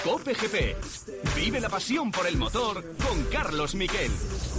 COPE GP. Vive la pasión por el motor con Carlos Miquel.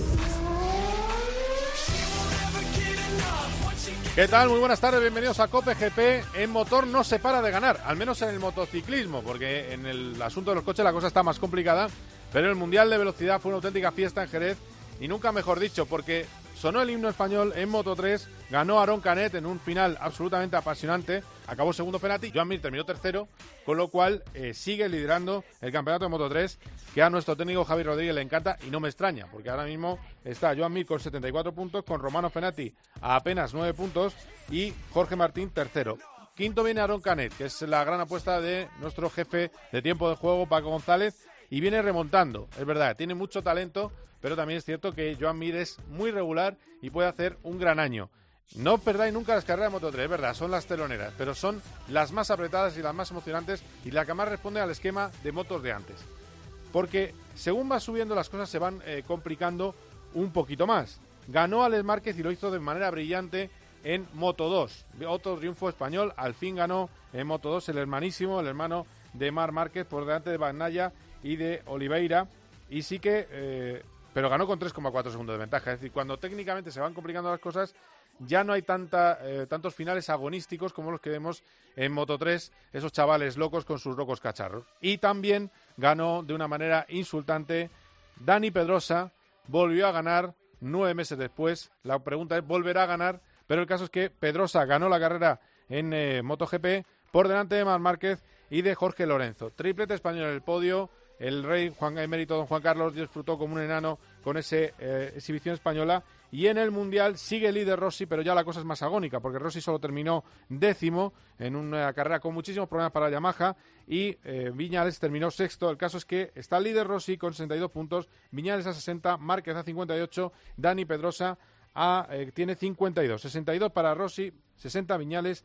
¿Qué tal? Muy buenas tardes, bienvenidos a COPE GP. En motor no se para de ganar, al menos en el motociclismo, porque en el asunto de los coches la cosa está más complicada, pero el Mundial de Velocidad fue una auténtica fiesta en Jerez, y nunca mejor dicho, porque sonó el himno español en Moto3, ganó Aron Canet en un final absolutamente apasionante, acabó segundo Fenati, Joan Mir terminó tercero, con lo cual sigue liderando el campeonato de Moto3, que a nuestro técnico Javi Rodríguez le encanta, y no me extraña, porque ahora mismo está Joan Mir con 74 puntos, con Romano Fenati a apenas 9 puntos, y Jorge Martín tercero. Quinto viene Aron Canet, que es la gran apuesta de nuestro jefe de tiempo de juego, Paco González, y viene remontando, es verdad, tiene mucho talento, pero también es cierto que Joan Mir es muy regular y puede hacer un gran año. No perdáis nunca las carreras de Moto3, es verdad, son las teloneras, pero son las más apretadas y las más emocionantes y las que más responden al esquema de motos de antes. Porque según va subiendo las cosas se van complicando un poquito más. Ganó Alex Márquez y lo hizo de manera brillante en Moto2. Otro triunfo español, al fin ganó en Moto2 el hermano de Marc Márquez por delante de Bagnaia y de Oliveira. Y sí que... pero ganó con 3,4 segundos de ventaja. Es decir, cuando técnicamente se van complicando las cosas, ya no hay tantos finales agonísticos como los que vemos en Moto3, esos chavales locos con sus locos cacharros. Y también ganó de una manera insultante Dani Pedrosa, volvió a ganar 9 meses después. La pregunta es, ¿volverá a ganar? Pero el caso es que Pedrosa ganó la carrera en MotoGP por delante de Marc Márquez y de Jorge Lorenzo. Triplete español en el podio. El rey emérito don Juan Carlos disfrutó como un enano con esa exhibición española, y en el Mundial sigue líder Rossi, pero ya la cosa es más agónica, porque Rossi solo terminó 10º en una carrera con muchísimos problemas para Yamaha, y Viñales terminó 6º. El caso es que está el líder Rossi con 62 puntos, Viñales a 60, Márquez a 58, Dani Pedrosa tiene 52, 62 para Rossi, 60 Viñales,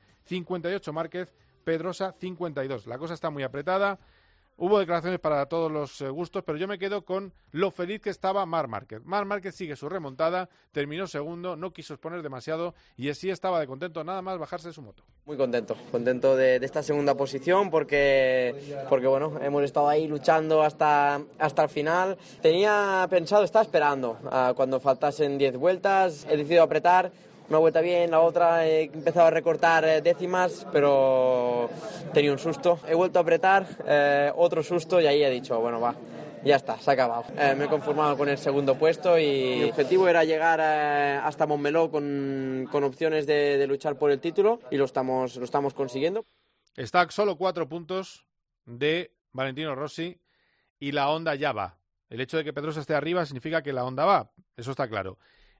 58 Márquez, Pedrosa 52. La cosa está muy apretada. Hubo declaraciones para todos los gustos, pero yo me quedo con lo feliz que estaba Marc Márquez. Marc Márquez sigue su remontada, terminó segundo, no quiso exponer demasiado y así estaba de contento nada más bajarse de su moto. Muy contento de esta segunda posición porque bueno, hemos estado ahí luchando hasta el final. Tenía pensado, estaba esperando cuando faltasen 10 vueltas, he decidido apretar. Una vuelta bien, la otra he empezado a recortar décimas, pero tenía un susto. He vuelto a apretar, otro susto, y ahí he dicho, bueno, va, ya está, se ha acabado. Me he conformado con el segundo puesto y mi objetivo era llegar hasta Montmeló con opciones de luchar por el título, y lo estamos consiguiendo. Está a solo 4 puntos de Valentino Rossi y la Honda ya va. El hecho de que Pedrosa esté arriba significa que la Honda va, eso está claro.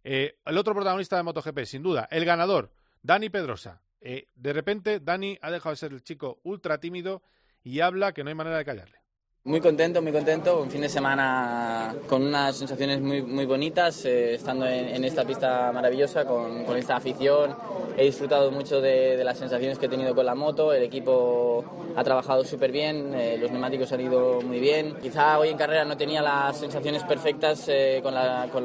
El otro protagonista de MotoGP, sin duda, el ganador, Dani Pedrosa. De repente, Dani ha dejado de ser el chico ultra tímido y habla que no hay manera de callarle. Muy contento, un fin de semana con unas sensaciones muy bonitas, estando en esta pista maravillosa con esta afición. He disfrutado mucho de las sensaciones que he tenido con la moto, el equipo ha trabajado súper bien, los neumáticos han ido muy bien. Quizá hoy en carrera no tenía las sensaciones perfectas con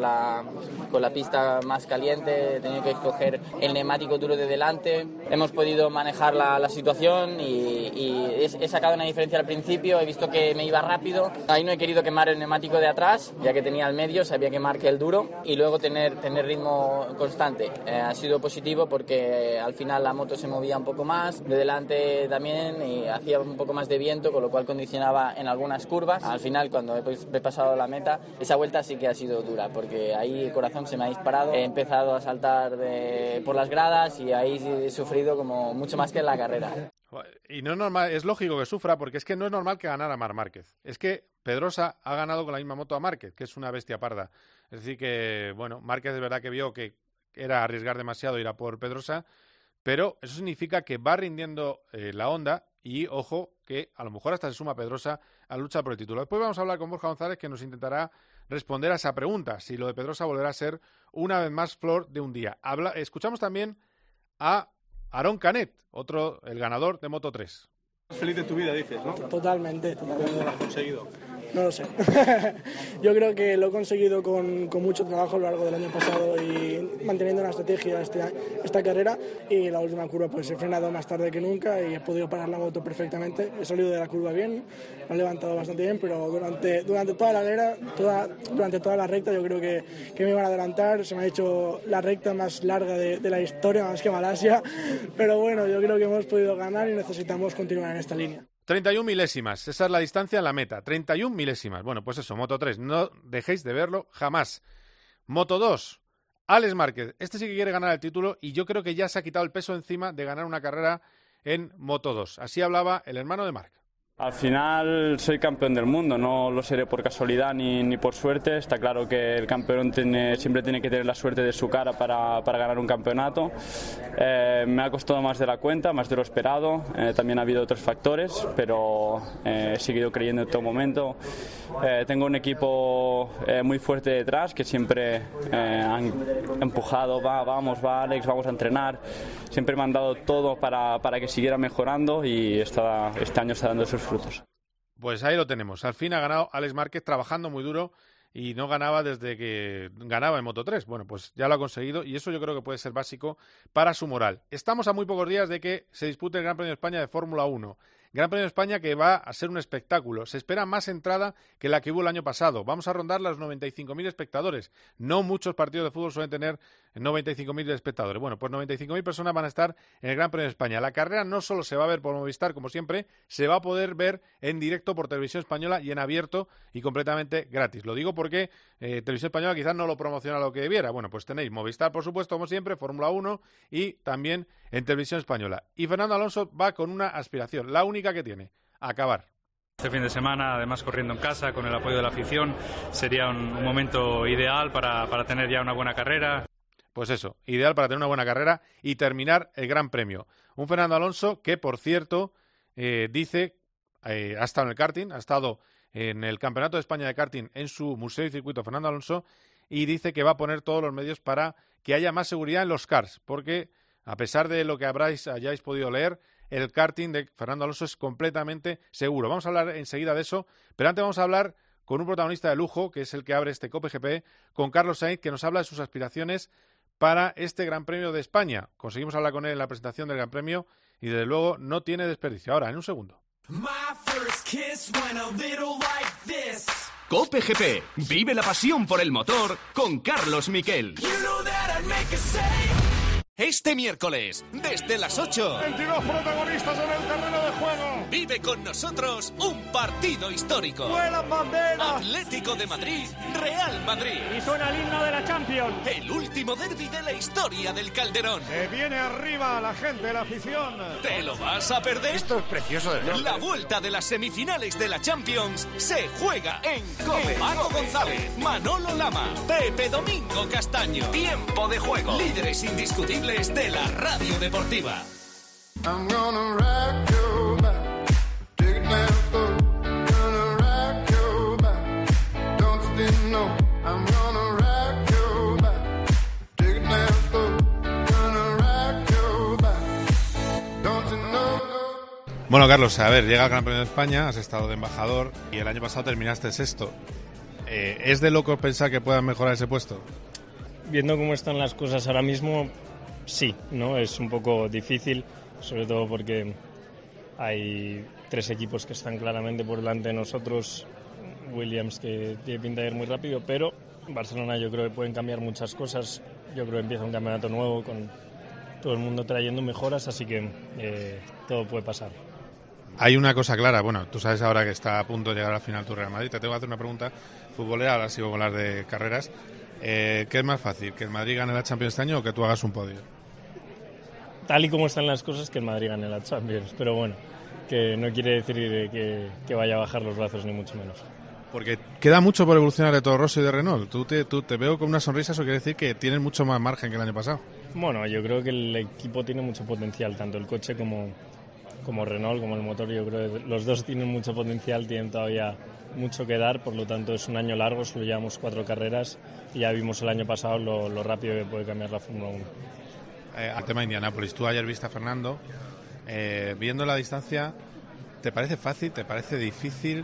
la pista más caliente, he tenido que escoger el neumático duro de delante. Hemos podido manejar la situación y he sacado una diferencia al principio, he visto que me iba rápido, ahí no he querido quemar el neumático de atrás, ya que tenía el medio, sabía quemar que el duro, y luego tener ritmo constante. Ha sido positivo porque al final la moto se movía un poco más, de delante también, y hacía un poco más de viento, con lo cual condicionaba en algunas curvas. Al final, cuando he pasado la meta, esa vuelta sí que ha sido dura, porque ahí el corazón se me ha disparado, he empezado a saltar por las gradas y ahí he sufrido como mucho más que en la carrera. Y no es normal, es lógico que sufra, porque es que no es normal que ganara Marc Márquez. Es que Pedrosa ha ganado con la misma moto a Márquez, que es una bestia parda. Es decir que, bueno, Márquez es verdad que vio que era arriesgar demasiado ir a por Pedrosa, pero eso significa que va rindiendo la Honda y, ojo, que a lo mejor hasta se suma Pedrosa a la lucha por el título. Después vamos a hablar con Borja González, que nos intentará responder a esa pregunta, si lo de Pedrosa volverá a ser una vez más flor de un día. Escuchamos también a Aron Canet, el ganador de Moto3. Feliz de tu vida, dices, ¿no? Totalmente. ¿Cómo lo has conseguido? No lo sé. Yo creo que lo he conseguido con mucho trabajo a lo largo del año pasado y manteniendo una estrategia esta carrera, y la última curva pues he frenado más tarde que nunca y he podido parar la moto perfectamente. He salido de la curva bien, lo he levantado bastante bien, pero durante toda la carrera, durante toda la recta yo creo que me iban a adelantar. Se me ha hecho la recta más larga de la historia, más que Malasia, pero bueno, yo creo que hemos podido ganar y necesitamos continuar en esta línea. 31 milésimas, esa es la distancia en la meta, 31 milésimas. Bueno, pues eso, Moto 3, no dejéis de verlo jamás. Moto 2, Alex Márquez, este sí que quiere ganar el título y yo creo que ya se ha quitado el peso encima de ganar una carrera en Moto 2. Así hablaba el hermano de Marc. Al final soy campeón del mundo, no lo seré por casualidad ni por suerte. Está claro que el campeón siempre tiene que tener la suerte de su cara para ganar un campeonato. Me ha costado más de la cuenta, más de lo esperado. También ha habido otros factores, pero he seguido creyendo en todo momento. Tengo un equipo muy fuerte detrás que siempre han empujado, vamos Alex, vamos a entrenar. Siempre me han dado todo para que siguiera mejorando y este año está dando sus frutos. Pues ahí lo tenemos. Al fin ha ganado Alex Márquez trabajando muy duro y no ganaba desde que ganaba en Moto 3. Bueno, pues ya lo ha conseguido y eso yo creo que puede ser básico para su moral. Estamos a muy pocos días de que se dispute el Gran Premio de España de Fórmula 1. Gran Premio de España que va a ser un espectáculo. Se espera más entrada que la que hubo el año pasado. Vamos a rondar los 95.000 espectadores. No muchos partidos de fútbol suelen tener 95.000 espectadores. Bueno, pues 95.000 personas van a estar en el Gran Premio de España. La carrera no solo se va a ver por Movistar, como siempre, se va a poder ver en directo por Televisión Española y en abierto y completamente gratis. Lo digo porque Televisión Española quizás no lo promociona lo que debiera. Bueno, pues tenéis Movistar, por supuesto, como siempre, Fórmula 1 y también en Televisión Española. Y Fernando Alonso va con una aspiración, la única que tiene, acabar. Este fin de semana, además corriendo en casa, con el apoyo de la afición, sería un momento ideal para tener ya una buena carrera. Pues eso, ideal para tener una buena carrera y terminar el Gran Premio. Un Fernando Alonso que, por cierto, dice, ha estado en el karting, ha estado en el Campeonato de España de karting en su museo y circuito Fernando Alonso, y dice que va a poner todos los medios para que haya más seguridad en los karts, porque a pesar de lo que hayáis podido leer, el karting de Fernando Alonso es completamente seguro. Vamos a hablar enseguida de eso, pero antes vamos a hablar con un protagonista de lujo, que es el que abre este COPE GP, con Carlos Sainz, que nos habla de sus aspiraciones para este Gran Premio de España. Conseguimos hablar con él en la presentación del Gran Premio y desde luego no tiene desperdicio. Ahora, en un segundo. COPE GP. Vive la pasión por el motor con Carlos Miquel. Este miércoles, desde las 8, 22 protagonistas en el terreno de juego. Vive con nosotros un partido histórico. ¡Vuelan banderas! Atlético de Madrid, Real Madrid. Y suena el himno de la Champions. El último derbi de la historia del Calderón. Se viene arriba la gente, la afición. ¿Te lo vas a perder? Esto es precioso de verdad. La vuelta de las semifinales de la Champions se juega en COPE. Paco González, Manolo Lama, Pepe Domingo Castaño. Tiempo de juego. Líderes indiscutibles de la radio deportiva. I'm gonna rock your back. Take it now, gonna rock your back. Don't you know I'm gonna rock your back. Take it now, gonna rock your back. Don't you know. Bueno, Carlos, a ver, llega el Gran Premio de España, has estado de embajador y el año pasado terminaste sexto. ¿Es de locos pensar que puedan mejorar ese puesto? Viendo cómo están las cosas ahora mismo, sí, ¿no? Es un poco difícil, sobre todo porque hay 3 equipos que están claramente por delante de nosotros. Williams, que tiene pinta de ir muy rápido, pero Barcelona yo creo que pueden cambiar muchas cosas. Yo creo que empieza un campeonato nuevo con todo el mundo trayendo mejoras, así que todo puede pasar. Hay una cosa clara, bueno, tú sabes ahora que está a punto de llegar al final tu Real Madrid. Te tengo que hacer una pregunta futbolera, ahora sigo con las de carreras. ¿Qué es más fácil, que el Madrid gane la Champions este año o que tú hagas un podio? Tal y como están las cosas, que el Madrid gane la Champions, pero bueno, que no quiere decir que vaya a bajar los brazos, ni mucho menos. Porque queda mucho por evolucionar de Toro Rosso y de Renault. Tú te veo con una sonrisa, eso quiere decir que tienes mucho más margen que el año pasado. Bueno, yo creo que el equipo tiene mucho potencial, tanto el coche como Renault, como el motor. Yo creo que los dos tienen mucho potencial, tienen todavía mucho que dar, por lo tanto es un año largo, solo llevamos 4 carreras y ya vimos el año pasado lo rápido que puede cambiar la Fórmula 1. Al tema de Indianápolis, tú ayer viste a Fernando, viendo la distancia, ¿te parece fácil, te parece difícil?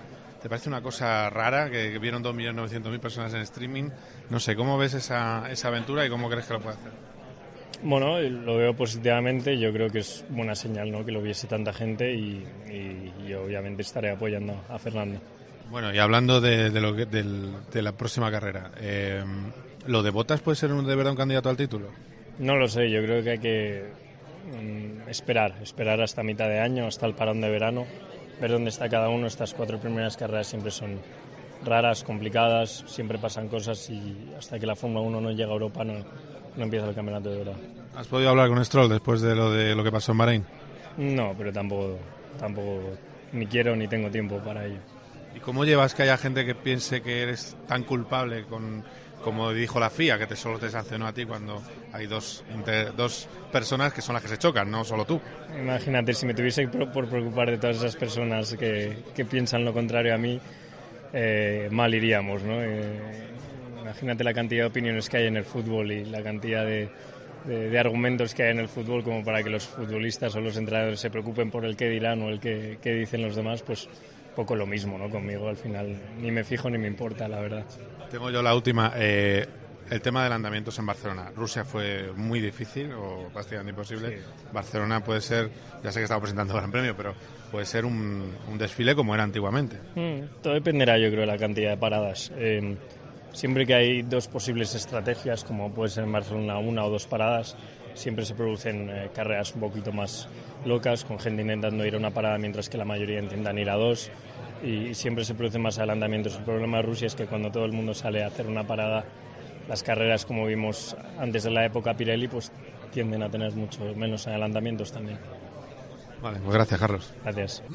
¿Te parece una cosa rara que vieron 2.900.000 personas en streaming? No sé, ¿cómo ves esa aventura y cómo crees que lo puede hacer? Bueno, lo veo positivamente. Yo creo que es buena señal, ¿no?, que lo viese tanta gente y yo obviamente estaré apoyando a Fernando. Bueno, y hablando de la próxima carrera, ¿lo de Bottas puede ser de verdad un candidato al título? No lo sé, yo creo que hay que esperar hasta mitad de año, hasta el parón de verano, ver dónde está cada uno. Estas 4 primeras carreras siempre son raras, complicadas, siempre pasan cosas y hasta que la Fórmula 1 no llega a Europa no empieza el campeonato de verdad. ¿Has podido hablar con Stroll después de lo que pasó en Bahrein? No, pero tampoco ni quiero ni tengo tiempo para ello. ¿Y cómo llevas que haya gente que piense que eres tan culpable como dijo la FIA, que solo te sancionó a ti cuando hay dos personas que son las que se chocan, no solo tú? Imagínate, si me tuviese por preocupar de todas esas personas que piensan lo contrario a mí, mal iríamos, ¿no? Imagínate la cantidad de opiniones que hay en el fútbol y la cantidad de argumentos que hay en el fútbol como para que los futbolistas o los entrenadores se preocupen por el qué dirán o el qué dicen los demás, pues poco lo mismo, ¿no? Conmigo al final ni me fijo ni me importa, la verdad. Tengo yo la última. El tema de adelantamientos en Barcelona. Rusia fue muy difícil o prácticamente imposible. Sí. Barcelona puede ser, ya sé que estamos presentando el Gran Premio, pero puede ser un desfile como era antiguamente. Todo dependerá, yo creo, de la cantidad de paradas. Siempre que hay 2 posibles estrategias, como puede ser en Barcelona 1 o 2 paradas, siempre se producen carreras un poquito más locas, con gente intentando ir a una parada mientras que la mayoría intentan ir a 2, y siempre se producen más adelantamientos. El problema de Rusia es que cuando todo el mundo sale a hacer una parada, las carreras, como vimos antes de la época Pirelli, pues tienden a tener mucho menos adelantamientos también. Vale, pues gracias, Carlos. Gracias.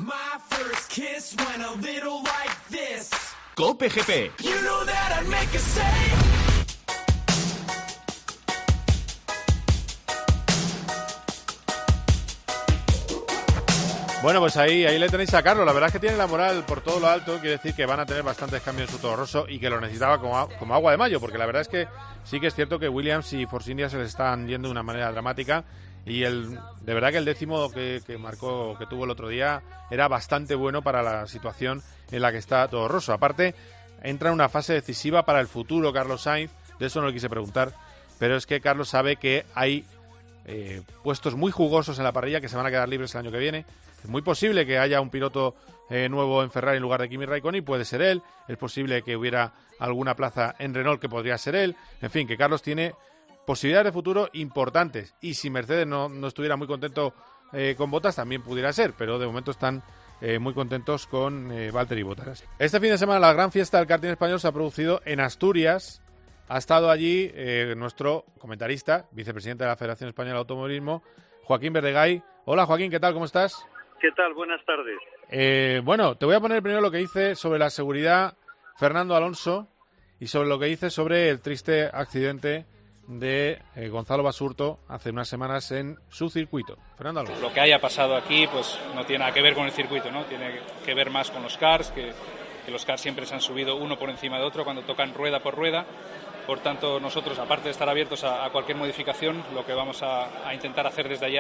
Cope GP. Bueno, pues ahí le tenéis a Carlos. La verdad es que tiene la moral por todo lo alto. Quiere decir que van a tener bastantes cambios en su Toro Rosso y que lo necesitaba como agua de mayo, porque la verdad es que sí que es cierto que Williams y Force India se les están yendo de una manera dramática. Y de verdad que el 10º que tuvo el otro día era bastante bueno para la situación en la que está Toro Rosso. Aparte, entra en una fase decisiva para el futuro Carlos Sainz. De eso no le quise preguntar, pero es que Carlos sabe que hay puestos muy jugosos en la parrilla que se van a quedar libres el año que viene. Es muy posible que haya un piloto nuevo en Ferrari en lugar de Kimi Raikkonen, puede ser él. Es posible que hubiera alguna plaza en Renault que podría ser él. En fin, que Carlos tiene posibilidades de futuro importantes, y si Mercedes no estuviera muy contento con Bottas también pudiera ser, pero de momento están muy contentos con Valtteri Bottas. Este fin de semana la gran fiesta del karting español se ha producido en Asturias. Ha estado allí nuestro comentarista, vicepresidente de la Federación Española de Automovilismo, Joaquín Verdegay. Hola Joaquín, ¿qué tal? ¿Cómo estás? ¿Qué tal? Buenas tardes. Bueno, te voy a poner primero lo que dice sobre la seguridad Fernando Alonso y sobre lo que dice sobre el triste accidente de Gonzalo Basurto hace unas semanas en su circuito. Fernando Alonso. Lo que haya pasado aquí pues no tiene nada que ver con el circuito, ¿no? Tiene que ver más con los karts, que los karts siempre se han subido uno por encima de otro cuando tocan rueda por rueda. Por tanto, nosotros, aparte de estar abiertos a cualquier modificación, lo que vamos a intentar hacer desde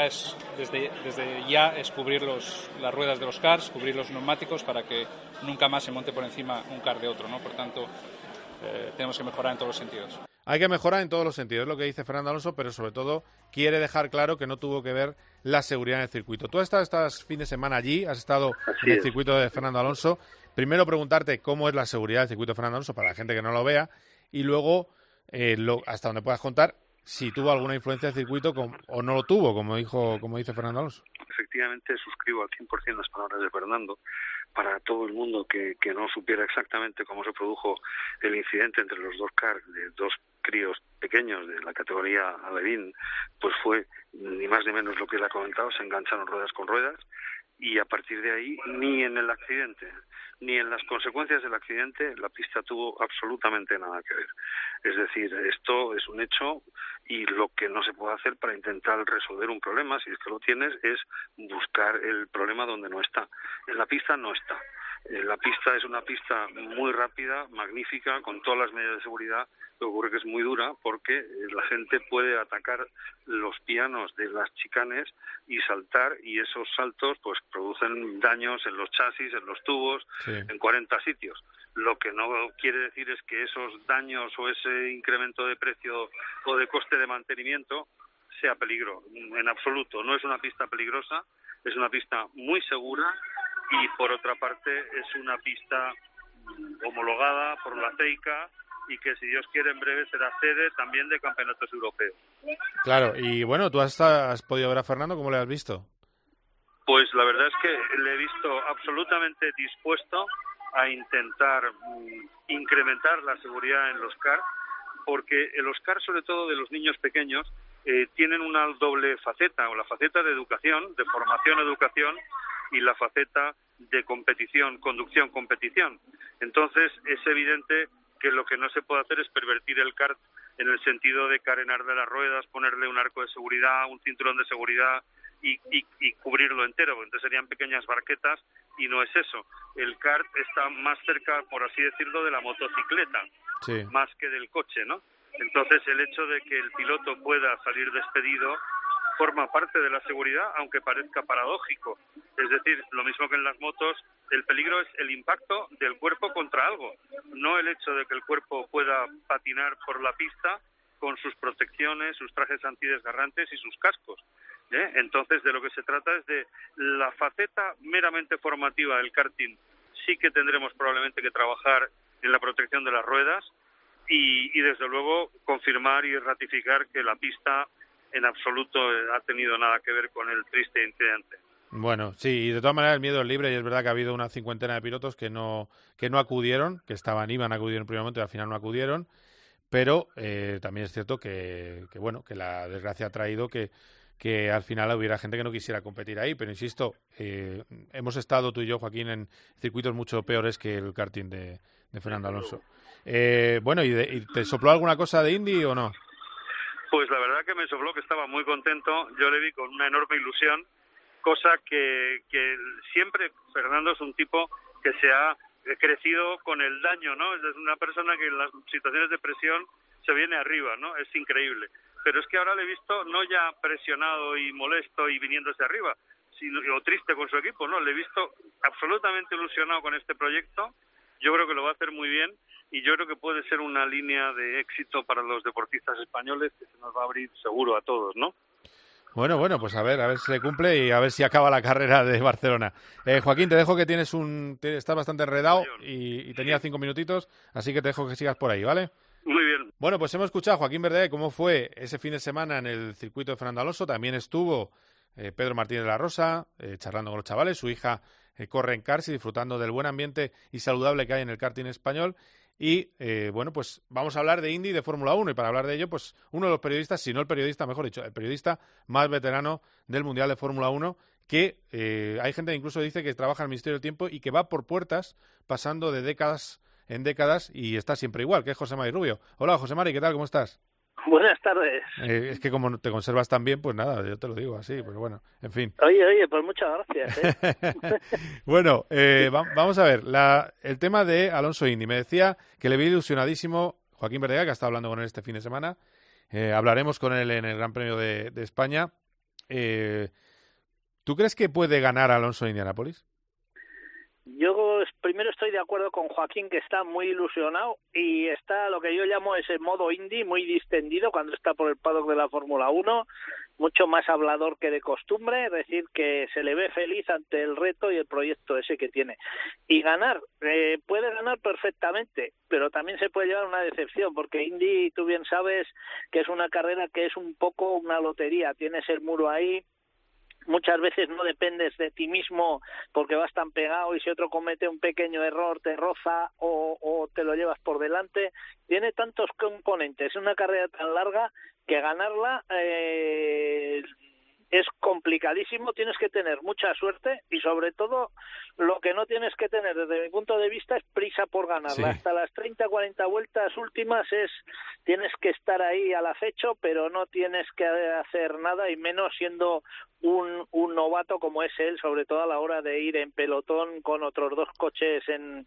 ya es cubrir las ruedas de los karts, cubrir los neumáticos para que nunca más se monte por encima un kart de otro, ¿no? Por tanto, tenemos que mejorar en todos los sentidos. Hay que mejorar en todos los sentidos, es lo que dice Fernando Alonso, pero sobre todo quiere dejar claro que no tuvo que ver la seguridad en el circuito. Tú has estado este fin de semana allí, has estado en el circuito de Fernando Alonso. Primero preguntarte cómo es la seguridad del circuito de Fernando Alonso para la gente que no lo vea, y luego hasta donde puedas contar si tuvo alguna influencia el circuito o no lo tuvo, como dice Fernando Alonso. Efectivamente, suscribo al 100% las palabras de Fernando. Para todo el mundo que no supiera exactamente cómo se produjo el incidente entre los dos cars de dos críos pequeños de la categoría Alevín, pues fue ni más ni menos lo que él ha comentado, se engancharon ruedas con ruedas, y a partir de ahí ni en el accidente ni en las consecuencias del accidente la pista tuvo absolutamente nada que ver. Es decir, esto es un hecho, y lo que no se puede hacer para intentar resolver un problema, si es que lo tienes, es buscar el problema donde no está. En la pista no está. La pista es una pista muy rápida, magnífica, con todas las medidas de seguridad. Lo que ocurre que es muy dura porque la gente puede atacar los pianos de las chicanes y saltar, y esos saltos pues producen daños en los chasis, en los tubos, en 40 sitios. Lo que no quiere decir es que esos daños o ese incremento de precio o de coste de mantenimiento sea peligro. En absoluto, no es una pista peligrosa, es una pista muy segura y por otra parte es una pista homologada por la CEICA y que si Dios quiere en breve será sede también de campeonatos europeos. Claro, y bueno, ¿tú has podido ver a Fernando? ¿Cómo le has visto? Pues la verdad es que le he visto absolutamente dispuesto a intentar incrementar la seguridad en los karts, porque en los karts, sobre todo de los niños pequeños, tienen una doble faceta, o la faceta de educación, de formación-educación, y la faceta de competición, conducción-competición. Entonces es evidente que lo que no se puede hacer es pervertir el kart en el sentido de carenar de las ruedas, ponerle un arco de seguridad, un cinturón de seguridad y cubrirlo entero, entonces serían pequeñas barquetas y no es eso. El kart está más cerca, por así decirlo, de la motocicleta, más que del coche, ¿no? Entonces el hecho de que el piloto pueda salir despedido forma parte de la seguridad, aunque parezca paradójico. Es decir, lo mismo que en las motos, el peligro es el impacto del cuerpo contra algo, no el hecho de que el cuerpo pueda patinar por la pista con sus protecciones, sus trajes antidesgarrantes y sus cascos. Entonces, de lo que se trata es de la faceta meramente formativa del karting. Sí que tendremos probablemente que trabajar en la protección de las ruedas y desde luego confirmar y ratificar que la pista en absoluto ha tenido nada que ver con el triste incidente. Bueno, sí, y de todas maneras el miedo es libre y es verdad que ha habido una 50 de pilotos que no acudieron, que iban a acudir en primer momento y al final no acudieron, pero también es cierto que la desgracia ha traído que al final hubiera gente que no quisiera competir ahí, pero insisto, hemos estado tú y yo, Joaquín, en circuitos mucho peores que el karting de Fernando Alonso. Bueno, ¿y te sopló alguna cosa de Indy o no? Pues la verdad que me sopló, que estaba muy contento, yo le vi con una enorme ilusión, cosa que siempre Fernando es un tipo que se ha crecido con el daño, ¿no? Es una persona que en las situaciones de presión se viene arriba, ¿no? Es increíble. Pero es que ahora le he visto no ya presionado y molesto y viniéndose arriba, sino o triste con su equipo, ¿no? Le he visto absolutamente ilusionado con este proyecto. Yo creo que lo va a hacer muy bien y yo creo que puede ser una línea de éxito para los deportistas españoles que se nos va a abrir seguro a todos, ¿no? Bueno, pues a ver si se cumple y a ver si acaba la carrera de Barcelona. Joaquín, te dejo que estás bastante enredado y tenía 5 minutitos, así que te dejo que sigas por ahí, ¿vale? Muy bien. Bueno, pues hemos escuchado a Joaquín Verdaguer cómo fue ese fin de semana en el circuito de Fernando Alonso. También estuvo Pedro Martínez de la Rosa charlando con los chavales. Su hija corre en karts y disfrutando del buen ambiente y saludable que hay en el karting español. Y, pues vamos a hablar de Indy y de Fórmula 1. Y para hablar de ello, pues uno de los periodistas, si no el periodista, mejor dicho, el periodista más veterano del Mundial de Fórmula 1, que hay gente que incluso dice que trabaja en el Ministerio del Tiempo y que va por puertas pasando de décadas en décadas y está siempre igual, que es José Mari Rubio. Hola, José Mari, ¿qué tal? ¿Cómo estás? Buenas tardes. Es que como te conservas tan bien, pues nada, yo te lo digo así, pero bueno, en fin. Oye, pues muchas gracias. Bueno, vamos a ver, el tema de Alonso Indy. Me decía que le vi ilusionadísimo Joaquín Verdaguer, que ha estado hablando con él este fin de semana. Hablaremos con él en el Gran Premio de España. ¿Tú crees que puede ganar Alonso en Indianápolis? Yo primero estoy de acuerdo con Joaquín, que está muy ilusionado y está lo que yo llamo ese modo Indy muy distendido cuando está por el paddock de la Fórmula 1, mucho más hablador que de costumbre, es decir, que se le ve feliz ante el reto y el proyecto ese que tiene. Y ganar, puede ganar perfectamente, pero también se puede llevar una decepción, porque Indy, tú bien sabes que es una carrera que es un poco una lotería, tienes el muro ahí. Muchas veces no dependes de ti mismo porque vas tan pegado y si otro comete un pequeño error te roza o te lo llevas por delante. Tiene tantos componentes, es una carrera tan larga que ganarla es complicadísimo, tienes que tener mucha suerte y sobre todo lo que no tienes que tener desde mi punto de vista es prisa por ganarla. Sí. Hasta las 30-40 vueltas últimas tienes que estar ahí al acecho, pero no tienes que hacer nada y menos siendo un novato como es él, sobre todo a la hora de ir en pelotón con otros 2 coches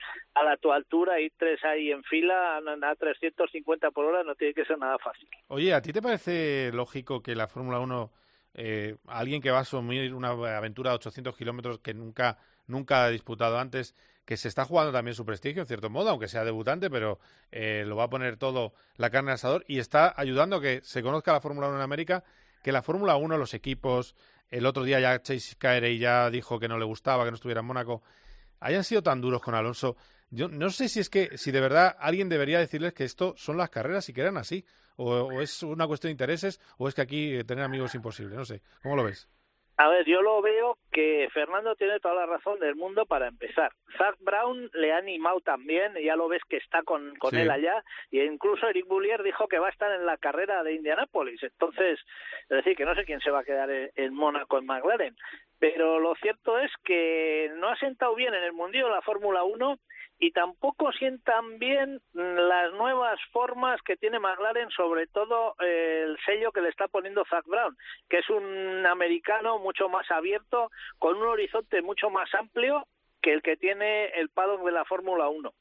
a tu altura y 3 ahí en fila a 350 por hora, no tiene que ser nada fácil. Oye, ¿a ti te parece lógico que la Fórmula 1, alguien que va a asumir una aventura de 800 kilómetros que nunca ha disputado antes, que se está jugando también su prestigio en cierto modo, aunque sea debutante, pero lo va a poner todo la carne al asador y está ayudando a que se conozca la Fórmula 1 en América, que la Fórmula 1, los equipos, el otro día ya Chase Carey ya dijo que no le gustaba, que no estuviera en Mónaco, hayan sido tan duros con Alonso. Yo no sé si de verdad alguien debería decirles que esto son las carreras y que eran así, o es una cuestión de intereses, o es que aquí tener amigos es imposible, no sé. ¿Cómo lo ves? A ver, yo lo veo que Fernando tiene toda la razón del mundo para empezar. Zak Brown le ha animado también, y ya lo ves que está con sí. él allá, y incluso Eric Boulier dijo que va a estar en la carrera de Indianápolis. Entonces, es decir, que no sé quién se va a quedar en Mónaco, en McLaren. Pero lo cierto es que no ha sentado bien en el mundillo la Fórmula 1 y tampoco sientan bien las nuevas formas que tiene McLaren, sobre todo el sello que le está poniendo Zak Brown, que es un americano mucho más abierto, con un horizonte mucho más amplio que el que tiene el paddock de la Fórmula 1.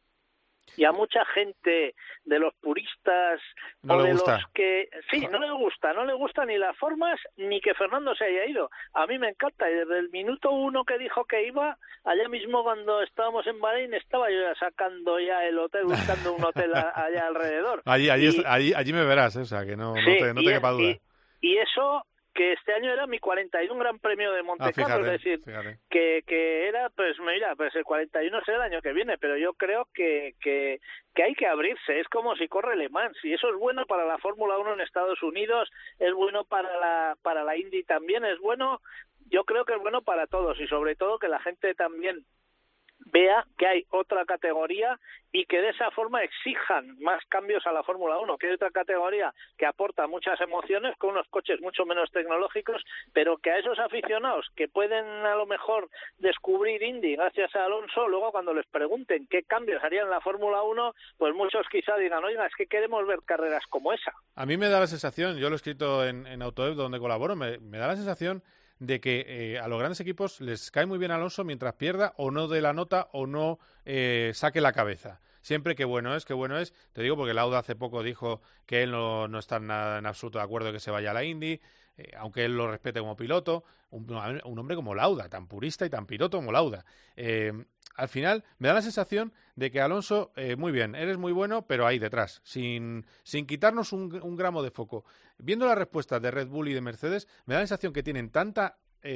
Y a mucha gente de los puristas no o de gusta. Los que sí, no le gusta ni las formas ni que Fernando se haya ido. A mí me encanta, y desde el minuto 1 que dijo que iba, allá mismo cuando estábamos en Bahrein estaba yo ya sacando ya el hotel, buscando un hotel allá alrededor. Allí me verás, o sea, que no te quepa duda. Y eso, que este año era mi 41 Gran Premio de Monte Carlo, es decir, que era, pues mira, pues el 41 será el año que viene, pero yo creo que hay que abrirse, es como si corre Le Mans, y eso es bueno para la Fórmula 1 en Estados Unidos, es bueno para la Indy también, es bueno, yo creo que es bueno para todos, y sobre todo que la gente también vea que hay otra categoría y que de esa forma exijan más cambios a la Fórmula 1, que hay otra categoría que aporta muchas emociones con unos coches mucho menos tecnológicos, pero que a esos aficionados que pueden a lo mejor descubrir Indy gracias a Alonso, luego cuando les pregunten qué cambios harían en la Fórmula 1, pues muchos quizá digan, oiga, es que queremos ver carreras como esa. A mí me da la sensación, yo lo he escrito en AutoEv donde colaboro, me da la sensación de que a los grandes equipos les cae muy bien Alonso mientras pierda o no dé la nota o no saque la cabeza. Siempre que bueno es, te digo porque Lauda hace poco dijo que él no está nada en absoluto de acuerdo que se vaya a la Indy, aunque él lo respete como piloto, un hombre como Lauda, tan purista y tan piloto como Lauda. Al final me da la sensación de que Alonso, muy bien, eres muy bueno, pero ahí detrás, sin quitarnos un gramo de foco. Viendo las respuestas de Red Bull y de Mercedes, me da la sensación que tienen tanta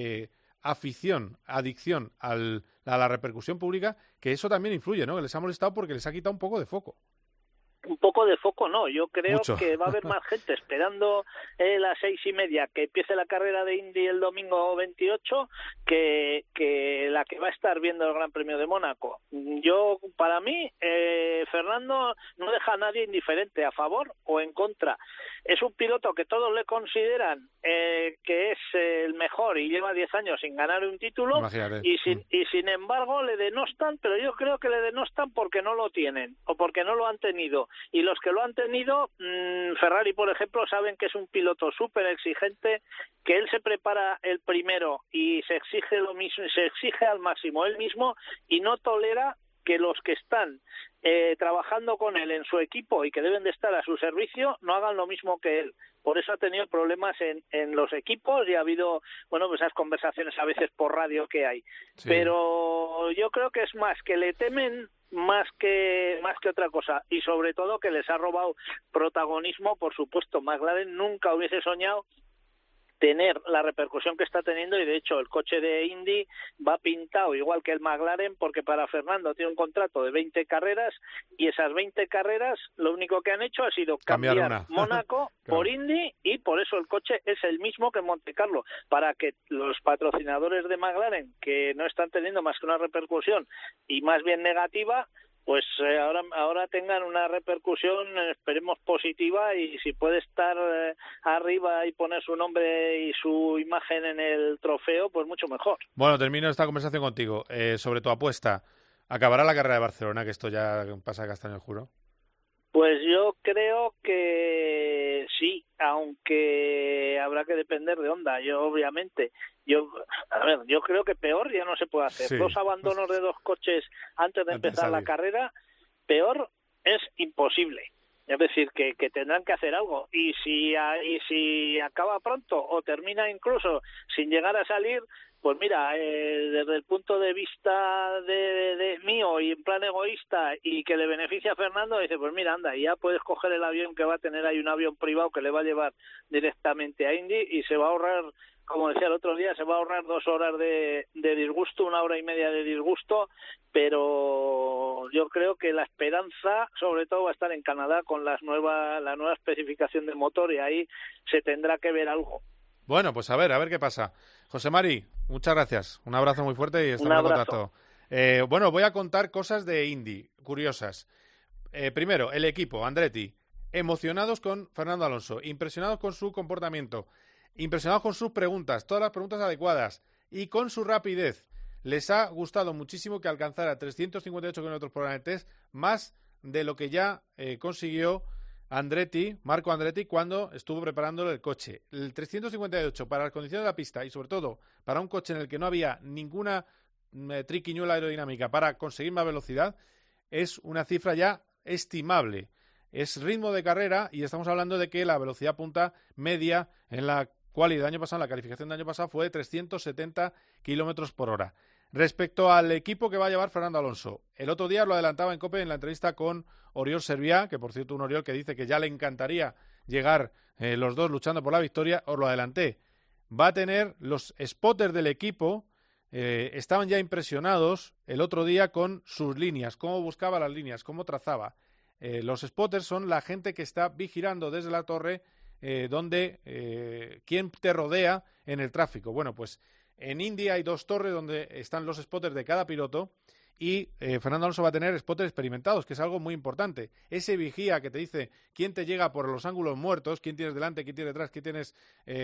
adicción a la repercusión pública, que eso también influye, ¿no? Que les ha molestado porque les ha quitado un poco de foco. Un poco de foco no, yo creo Mucho. Que va a haber más gente esperando las 6:30 que empiece la carrera de Indy el domingo 28 que la que va a estar viendo el Gran Premio de Mónaco. Para mí, Fernando no deja a nadie indiferente, a favor o en contra. Es un piloto que todos le consideran que es el mejor y lleva 10 años sin ganar un título. Y sin embargo le denostan, pero yo creo que le denostan porque no lo tienen o porque no lo han tenido. Y los que lo han tenido, Ferrari por ejemplo, saben que es un piloto súper exigente, que él se prepara el primero y se exige lo mismo, se exige al máximo él mismo y no tolera que los que están trabajando con él en su equipo y que deben de estar a su servicio no hagan lo mismo que él. Por eso ha tenido problemas en los equipos y ha habido, bueno, pues esas conversaciones a veces por radio que hay. Sí. Pero yo creo que es más que le temen más que otra cosa, y sobre todo que les ha robado protagonismo. Por supuesto, McLaren nunca hubiese soñado tener la repercusión que está teniendo, y de hecho el coche de Indy va pintado igual que el McLaren, porque para Fernando tiene un contrato de 20 carreras y esas 20 carreras lo único que han hecho ha sido cambiar Mónaco por Indy, y por eso el coche es el mismo que Monte Carlo, para que los patrocinadores de McLaren, que no están teniendo más que una repercusión y más bien negativa, pues ahora tengan una repercusión, esperemos positiva, y si puede estar arriba y poner su nombre y su imagen en el trofeo, pues mucho mejor. Bueno, termino esta conversación contigo. Sobre tu apuesta, ¿acabará la carrera de Barcelona, que esto ya pasa castaño, juro? Pues yo creo que sí, aunque habrá que depender de Honda. Yo creo que peor ya no se puede hacer. Sí. 2 abandonos de 2 coches antes de empezar la carrera, peor es imposible. Es decir, que tendrán que hacer algo. Y si acaba pronto o termina incluso sin llegar a salir, pues mira, desde el punto de vista de mío y en plan egoísta, y que le beneficia a Fernando, dice, pues mira, anda, ya puedes coger el avión que va a tener ahí, un avión privado que le va a llevar directamente a Indy, y se va a ahorrar, como decía el otro día, se va a ahorrar 2 horas de disgusto, 1 hora y media de disgusto, pero yo creo que la esperanza sobre todo va a estar en Canadá con la nueva especificación del motor, y ahí se tendrá que ver algo. Bueno, pues a ver qué pasa. José Mari, muchas gracias. Un abrazo muy fuerte y estamos en contacto. Bueno, voy a contar cosas de Indy, curiosas. Primero, el equipo, Andretti, emocionados con Fernando Alonso, impresionados con su comportamiento, impresionados con sus preguntas, todas las preguntas adecuadas, y con su rapidez. Les ha gustado muchísimo que alcanzara 358 km/h en el test, más de lo que ya consiguió Marco Andretti, cuando estuvo preparando el coche. El 358 para las condiciones de la pista, y sobre todo para un coche en el que no había ninguna triquiñuela aerodinámica para conseguir más velocidad, es una cifra ya estimable. Es ritmo de carrera, y estamos hablando de que la velocidad punta media en la quali del año pasado, en la calificación del año pasado, fue de 370 km/h. Respecto al equipo que va a llevar Fernando Alonso, el otro día lo adelantaba en COPE en la entrevista con Oriol Servià, que por cierto un Oriol que dice que ya le encantaría llegar los dos luchando por la victoria. Os lo adelanté. Va a tener los spotters del equipo, estaban ya impresionados el otro día con sus líneas, cómo buscaba las líneas, cómo trazaba. Los spotters son la gente que está vigilando desde la torre quién te rodea en el tráfico. Bueno, pues en Indy hay 2 torres donde están los spotters de cada piloto, y Fernando Alonso va a tener spotters experimentados, que es algo muy importante. Ese vigía que te dice quién te llega por los ángulos muertos, quién tienes delante, quién tienes detrás, quién tienes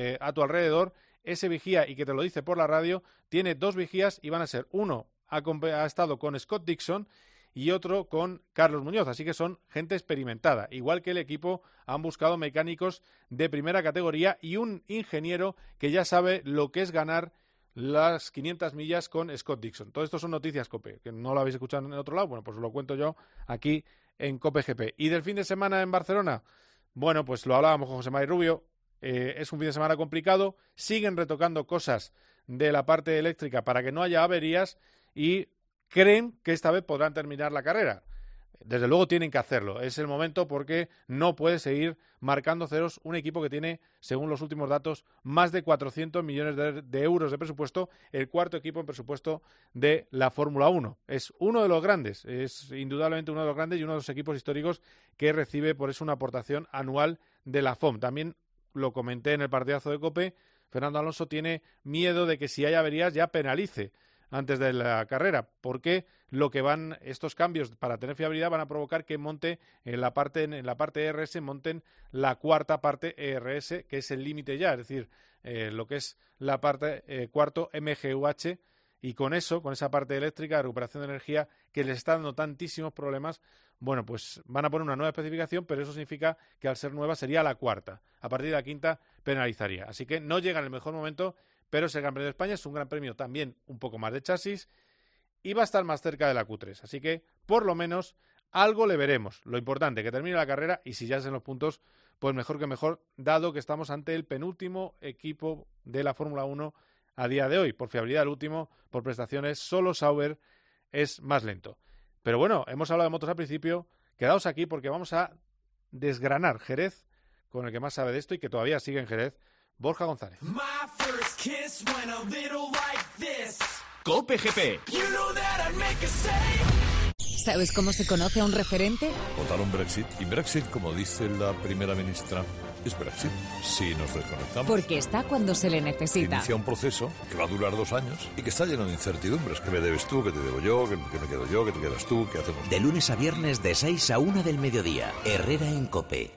a tu alrededor, ese vigía, y que te lo dice por la radio, tiene 2 vigías, y van a ser uno ha estado con Scott Dixon y otro con Carlos Muñoz, así que son gente experimentada. Igual que el equipo, han buscado mecánicos de primera categoría y un ingeniero que ya sabe lo que es ganar las 500 millas con Scott Dixon. Todo esto son noticias COPE, que no lo habéis escuchado en otro lado. Bueno, pues lo cuento yo aquí en COPE GP. ¿Y del fin de semana en Barcelona? Bueno, pues lo hablábamos con José Mari Rubio. Es un fin de semana complicado. Siguen retocando cosas de la parte eléctrica para que no haya averías, y creen que esta vez podrán terminar la carrera. Desde luego tienen que hacerlo. Es el momento, porque no puede seguir marcando ceros un equipo que tiene, según los últimos datos, más de 400 millones de euros de presupuesto, el 4º equipo en presupuesto de la Fórmula 1. Es uno de los grandes, es indudablemente uno de los grandes y uno de los equipos históricos que recibe por eso una aportación anual de la FOM. También lo comenté en el partidazo de COPE, Fernando Alonso tiene miedo de que si hay averías ya penalice antes de la carrera, porque estos cambios para tener fiabilidad van a provocar que monte en la parte ERS, monten la 4ª parte ERS, que es el límite ya, es decir, lo que es la parte 4º MGUH, y con esa parte eléctrica de recuperación de energía que les está dando tantísimos problemas, bueno, pues van a poner una nueva especificación, pero eso significa que al ser nueva sería la 4ª, a partir de la 5ª penalizaría, así que no llega en el mejor momento. Pero es el Gran Premio de España, es un gran premio también un poco más de chasis, y va a estar más cerca de la Q3. Así que, por lo menos, algo le veremos. Lo importante, que termine la carrera, y si ya es en los puntos, pues mejor que mejor, dado que estamos ante el penúltimo equipo de la Fórmula 1 a día de hoy. Por fiabilidad, el último, por prestaciones, solo Sauber es más lento. Pero bueno, hemos hablado de motos al principio. Quedaos aquí porque vamos a desgranar Jerez, con el que más sabe de esto y que todavía sigue en Jerez, Borja González. COPE GP. ¿Sabes cómo se conoce a un referente? Votaron Brexit, y Brexit, como dice la primera ministra, es Brexit. Si nos desconectamos. Porque está cuando se le necesita. Inicia un proceso que va a durar 2 años y que está lleno de incertidumbres. ¿Qué me debes tú? ¿Qué te debo yo? ¿Qué me quedo yo? ¿Qué te quedas tú? ¿Qué hacemos? De lunes a viernes de 6 a 1 del mediodía. Herrera en COPE.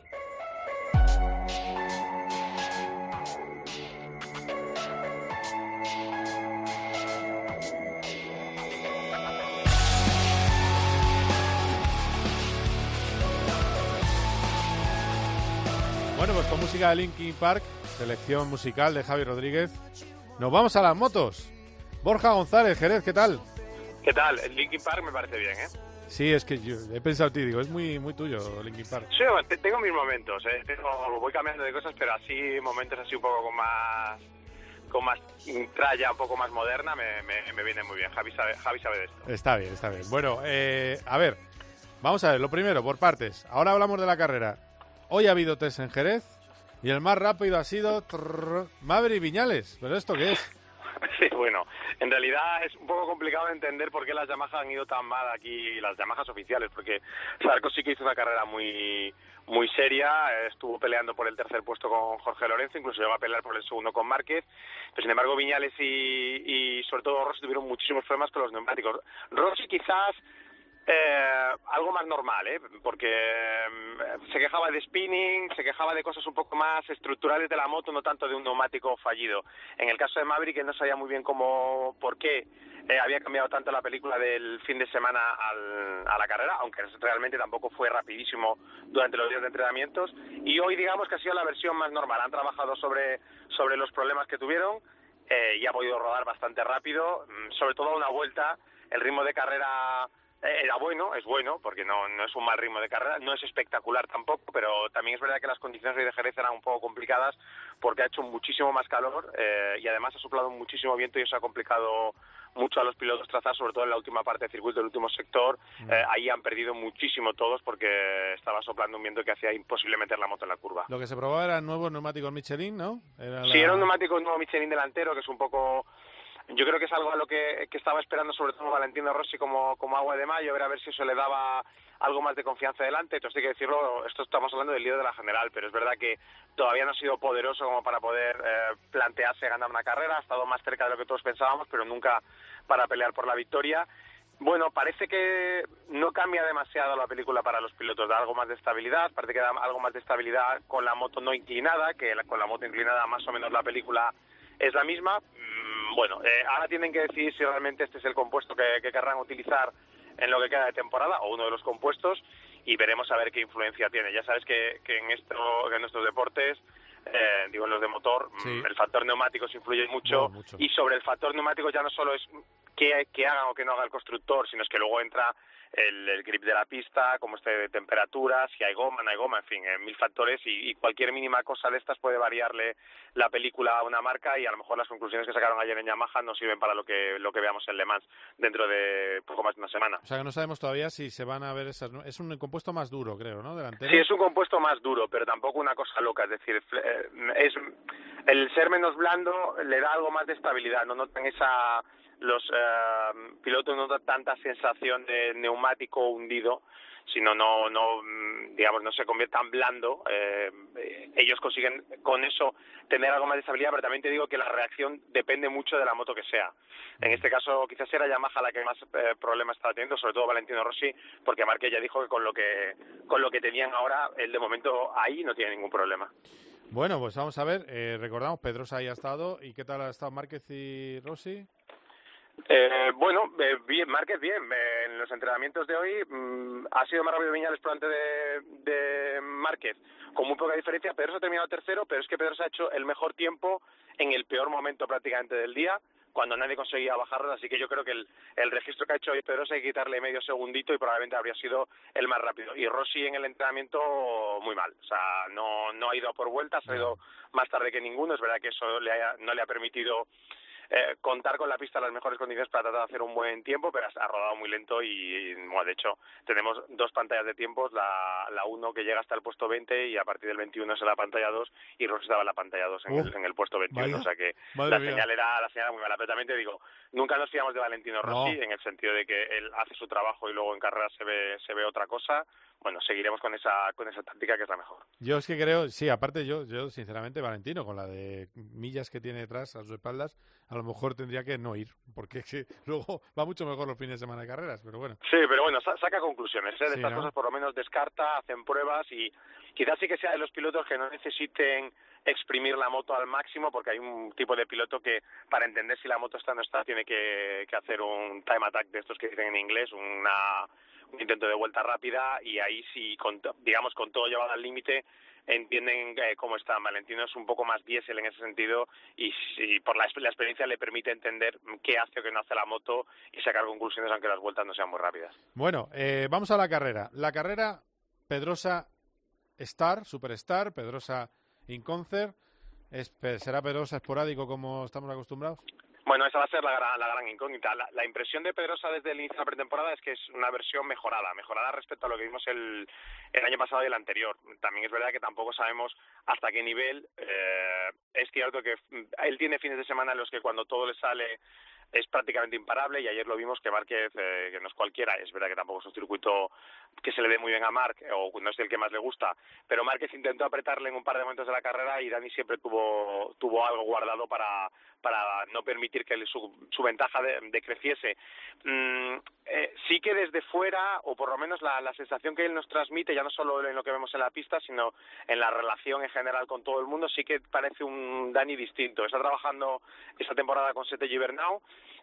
Bueno, pues con música de Linkin Park, selección musical de Javi Rodríguez, nos vamos a las motos. Borja González, Jerez, ¿qué tal? ¿Qué tal? El Linkin Park me parece bien, ¿eh? Sí, es que yo he pensado en ti, digo, es muy tuyo Linkin Park. Sí, bueno, tengo mis momentos, voy cambiando de cosas, pero así, momentos así un poco con más tralla, un poco más moderna, me viene muy bien. Javi sabe de esto. Está bien. Bueno, a ver, vamos a ver, lo primero, por partes. Ahora hablamos de la carrera. Hoy ha habido test en Jerez y el más rápido ha sido Maverick Viñales. ¿Pero esto qué es? Sí, bueno, en realidad es un poco complicado de entender por qué las Yamaha han ido tan mal aquí, las Yamahas oficiales, porque Zarco sí que hizo una carrera muy seria, estuvo peleando por el tercer puesto con Jorge Lorenzo, incluso llegó a pelear por el segundo con Márquez, pero sin embargo Viñales y sobre todo Rossi tuvieron muchísimos problemas con los neumáticos. Rossi quizás algo más normal, porque se quejaba de spinning, se quejaba de cosas un poco más estructurales de la moto, no tanto de un neumático fallido. En el caso de Maverick, él no sabía muy bien por qué había cambiado tanto la película del fin de semana a la carrera, aunque realmente tampoco fue rapidísimo durante los días de entrenamientos. Y hoy digamos que ha sido la versión más normal. Han trabajado sobre los problemas que tuvieron y ha podido rodar bastante rápido, sobre todo a una vuelta. El ritmo de carrera era bueno, es bueno, porque no es un mal ritmo de carrera, no es espectacular tampoco, pero también es verdad que las condiciones hoy de Jerez eran un poco complicadas porque ha hecho muchísimo más calor y además ha soplado muchísimo viento y eso ha complicado mucho a los pilotos trazar, sobre todo en la última parte del circuito, el último sector. Ahí han perdido muchísimo todos porque estaba soplando un viento que hacía imposible meter la moto en la curva. Lo que se probaba eran nuevos neumáticos Michelin, ¿no? Sí, era un neumático nuevo Michelin delantero, que es un poco... Yo creo que es algo a lo que estaba esperando sobre todo Valentino Rossi como agua de mayo, a ver si eso le daba algo más de confianza delante. Entonces hay que decirlo, esto estamos hablando del líder de la general, pero es verdad que todavía no ha sido poderoso como para poder plantearse ganar una carrera. Ha estado más cerca de lo que todos pensábamos, pero nunca para pelear por la victoria. Bueno, parece que no cambia demasiado la película para los pilotos, da algo más de estabilidad, parece que da algo más de estabilidad con la moto no inclinada, que con la moto inclinada más o menos la película es la misma. Bueno, ahora tienen que decidir si realmente este es el compuesto que querrán utilizar en lo que queda de temporada o uno de los compuestos y veremos a ver qué influencia tiene. Ya sabes que en nuestros deportes, en los de motor, sí, el factor neumáticos influye mucho y sobre el factor neumáticos ya no solo es que haga o que no haga el constructor, sino es que luego entra el grip de la pista, cómo esté de temperatura, si hay goma, no hay goma, en fin, 1000 factores y cualquier mínima cosa de estas puede variarle la película a una marca y a lo mejor las conclusiones que sacaron ayer en Yamaha no sirven para lo que veamos en Le Mans dentro de poco más de una semana. O sea que no sabemos todavía si se van a ver esas... Es un compuesto más duro, creo, ¿no? Delantero. Sí, es un compuesto más duro, pero tampoco una cosa loca, es decir, el ser menos blando le da algo más de estabilidad, no notan los pilotos no dan tanta sensación de neumático hundido, sino no se convierte tan blando. Ellos consiguen con eso tener algo más de estabilidad, pero también te digo que la reacción depende mucho de la moto que sea. En este caso quizás era Yamaha la que más problemas está teniendo, sobre todo Valentino Rossi, porque Márquez ya dijo que con lo que tenían ahora, él de momento ahí no tiene ningún problema. Bueno, pues vamos a ver, recordamos, Pedrosa ahí ha estado, ¿y qué tal ha estado Márquez y Rossi? Bien, Márquez bien. En los entrenamientos de hoy ha sido más rápido Viñales por delante de Márquez, con muy poca diferencia. Pedrosa ha terminado tercero, pero es que Pedrosa ha hecho el mejor tiempo en el peor momento prácticamente del día, cuando nadie conseguía bajarlos, así que yo creo que el registro que ha hecho hoy Pedrosa hay que quitarle medio segundito y probablemente habría sido el más rápido. Y Rossi en el entrenamiento muy mal, o sea, no ha ido a por vueltas, ha ido más tarde que ninguno. Es verdad que eso no le ha permitido contar con la pista en las mejores condiciones para tratar de hacer un buen tiempo, pero ha rodado muy lento y bueno, de hecho tenemos dos pantallas de tiempos, la 1 que llega hasta el puesto 20 y a partir del 21 es la pantalla 2 y Rossi estaba en la pantalla 2 en el puesto 21, vaya, o sea que la señal era muy mala, pero también te digo, nunca nos fiamos de Valentino Rossi en el sentido de que él hace su trabajo y luego en carrera se ve otra cosa. bueno, seguiremos con esa táctica que es la mejor. Yo es que creo, sí, aparte yo sinceramente, Valentino, con la de millas que tiene detrás a sus espaldas, a lo mejor tendría que no ir, porque es que luego va mucho mejor los fines de semana de carreras, pero bueno. Sí, pero bueno, saca conclusiones, de Sí, estas ¿no? cosas por lo menos descarta, hacen pruebas y quizás sí que sea de los pilotos que no necesiten exprimir la moto al máximo, porque hay un tipo de piloto que para entender si la moto está o no está tiene que hacer un time attack de estos que dicen en inglés, un intento de vuelta rápida, y ahí sí, con todo llevado al límite, entienden cómo está. Valentino es un poco más diésel en ese sentido y por la experiencia le permite entender qué hace o qué no hace la moto y sacar conclusiones aunque las vueltas no sean muy rápidas. Bueno, vamos a la carrera. La carrera Pedrosa Star, Superstar, Pedrosa In Concert. ¿Será Pedrosa esporádico como estamos acostumbrados? Bueno, esa va a ser la gran incógnita. La impresión de Pedrosa desde el inicio de la pretemporada es que es una versión mejorada respecto a lo que vimos el año pasado y el anterior. También es verdad que tampoco sabemos hasta qué nivel. Es cierto que él tiene fines de semana en los que cuando todo le sale es prácticamente imparable, y ayer lo vimos que Márquez, que no es cualquiera, es verdad que tampoco es un circuito que se le dé muy bien a Marc, o no es el que más le gusta, pero Márquez intentó apretarle en un par de momentos de la carrera y Dani siempre tuvo algo guardado para no permitir que su ventaja decreciese. Sí que desde fuera, o por lo menos la sensación que él nos transmite, ya no solo en lo que vemos en la pista, sino en la relación en general con todo el mundo, sí que parece un Dani distinto. Está trabajando esta temporada con Sete Gibernau,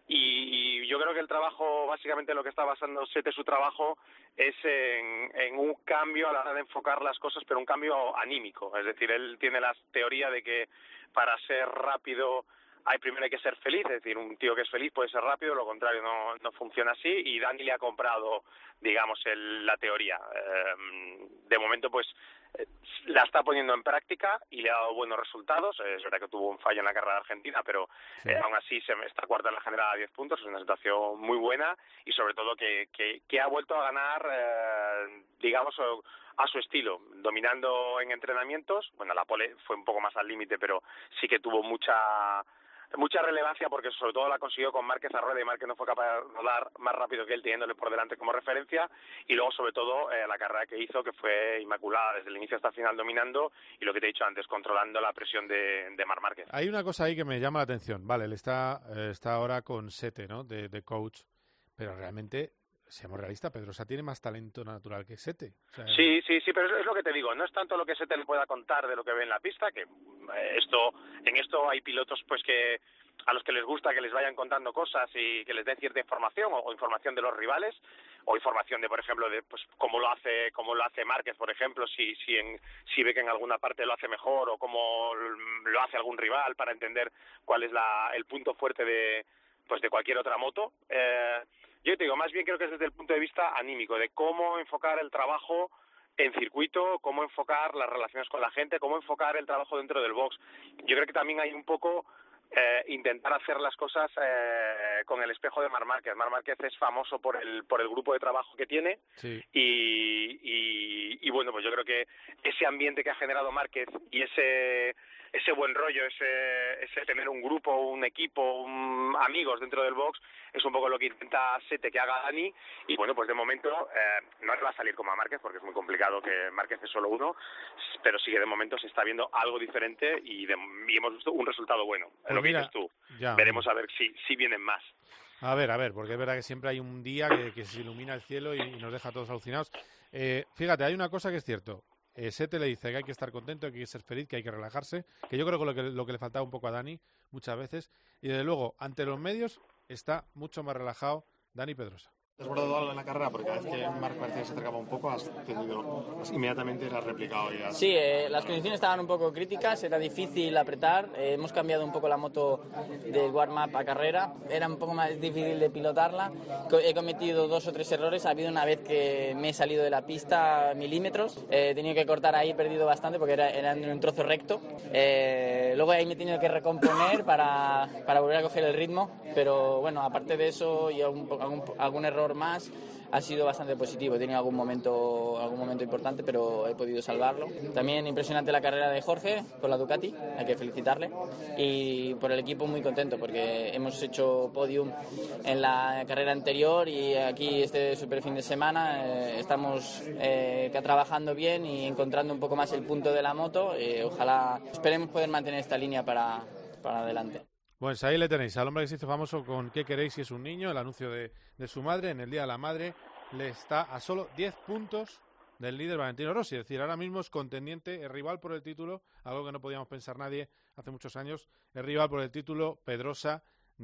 y yo creo que el trabajo, básicamente lo que está basando Sete su trabajo, es en un cambio a la hora de enfocar las cosas, pero un cambio anímico. Es decir, él tiene la teoría de que para ser rápido primero hay que ser feliz, es decir, un tío que es feliz puede ser rápido, lo contrario no funciona así, y Dani le ha comprado, digamos, la teoría. De momento, pues, la está poniendo en práctica y le ha dado buenos resultados. Es verdad que tuvo un fallo en la carrera de Argentina, pero sí, aún así está cuarta en la general a 10 puntos, es una situación muy buena, y sobre todo que ha vuelto a ganar, digamos, a su estilo, dominando en entrenamientos. Bueno, la pole fue un poco más al límite, pero sí que tuvo mucha relevancia, porque sobre todo la consiguió con Márquez a rueda, y Márquez no fue capaz de rodar más rápido que él, teniéndole por delante como referencia, y luego sobre todo la carrera que hizo, que fue inmaculada desde el inicio hasta el final, dominando, y lo que te he dicho antes, controlando la presión de Marc Márquez. Hay una cosa ahí que me llama la atención. Vale, él está ahora con Sete, ¿no?, de coach, pero realmente, seamos realistas, Pedrosa tiene más talento natural que Sete. O sea, Sí, pero es lo que te digo, no es tanto lo que Sete le pueda contar de lo que ve en la pista, que en esto hay pilotos pues que a los que les gusta que les vayan contando cosas y que les den cierta información, o información de los rivales, o información de, por ejemplo, de pues cómo lo hace Márquez, por ejemplo, si ve que en alguna parte lo hace mejor, o cómo lo hace algún rival, para entender cuál es el punto fuerte de cualquier otra moto. Yo te digo, más bien creo que es desde el punto de vista anímico, de cómo enfocar el trabajo en circuito, cómo enfocar las relaciones con la gente, cómo enfocar el trabajo dentro del box. Yo creo que también hay un poco intentar hacer las cosas con el espejo de Marc Márquez. Marc Márquez es famoso por el grupo de trabajo que tiene, sí. Y bueno, pues yo creo que ese ambiente que ha generado Márquez y ese buen rollo, ese tener un grupo, un equipo, amigos dentro del box, es un poco lo que intenta Sete que haga Dani. Y bueno, pues de momento no le va a salir como a Márquez, porque es muy complicado, que Márquez es solo uno, pero sí que de momento se está viendo algo diferente y hemos visto un resultado bueno. Pues lo que dices tú, veremos a ver si vienen más. A ver, porque es verdad que siempre hay un día que se ilumina el cielo y nos deja a todos alucinados. Fíjate, hay una cosa que es cierto. Sete le dice que hay que estar contento, que hay que ser feliz, que hay que relajarse, que yo creo que lo que le faltaba un poco a Dani muchas veces, y desde luego ante los medios está mucho más relajado Dani Pedrosa. ¿Has guardado algo en la carrera? Porque cada vez que Marc parecía que se acercaba un poco, inmediatamente era replicado. Sí, las condiciones estaban un poco críticas, era difícil apretar, hemos cambiado un poco la moto del warm-up a carrera, era un poco más difícil de pilotarla, he cometido 2 o 3 errores, ha habido una vez que me he salido de la pista milímetros, he tenido que cortar ahí, he perdido bastante porque era en un trozo recto, luego ahí me he tenido que recomponer para volver a coger el ritmo, pero bueno, aparte de eso y algún error más, ha sido bastante positivo. He tenido algún momento importante, pero he podido salvarlo. También impresionante la carrera de Jorge con la Ducati, hay que felicitarle. Y por el equipo muy contento porque hemos hecho podium en la carrera anterior y aquí este super fin de semana estamos trabajando bien y encontrando un poco más el punto de la moto. Ojalá esperemos poder mantener esta línea para adelante. Pues ahí le tenéis, al hombre que se hizo famoso con ¿Qué queréis si es un niño? El anuncio de su madre en el Día de la Madre le está a solo 10 puntos del líder Valentino Rossi. Es decir, ahora mismo es contendiente, es rival por el título, algo que no podíamos pensar nadie hace muchos años, es rival por el título Pedrosa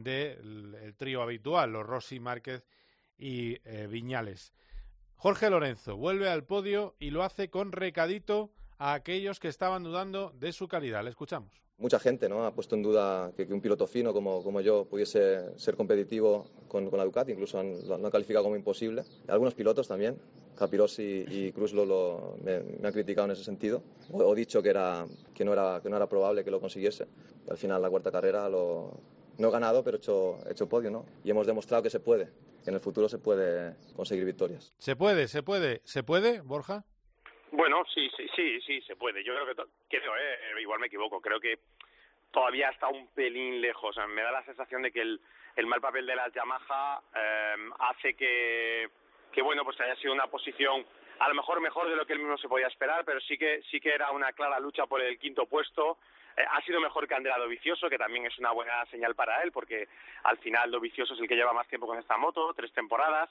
del trío habitual, los Rossi, Márquez y Viñales. Jorge Lorenzo vuelve al podio y lo hace con recadito a aquellos que estaban dudando de su calidad. Le escuchamos. Mucha gente, ¿no?, ha puesto en duda que un piloto fino como yo pudiese ser competitivo con la Ducati, incluso lo han calificado como imposible. Algunos pilotos también, Capirossi y Cruz me han criticado en ese sentido, o dicho que no era probable que lo consiguiese. Al final, la cuarta carrera no he ganado, pero he hecho podio, ¿no? Y hemos demostrado que se puede, que en el futuro se puede conseguir victorias. ¿Se puede, Borja? Bueno, sí, se puede. Yo creo igual me equivoco, creo que todavía está un pelín lejos. O sea, me da la sensación de que el mal papel de las Yamaha hace que bueno, pues haya sido una posición a lo mejor mejor de lo que él mismo se podía esperar, pero sí que era una clara lucha por el quinto puesto. Ha sido mejor que Andrea Dovizioso, que también es una buena señal para él, porque al final Dovizioso es el que lleva más tiempo con esta moto, 3 temporadas.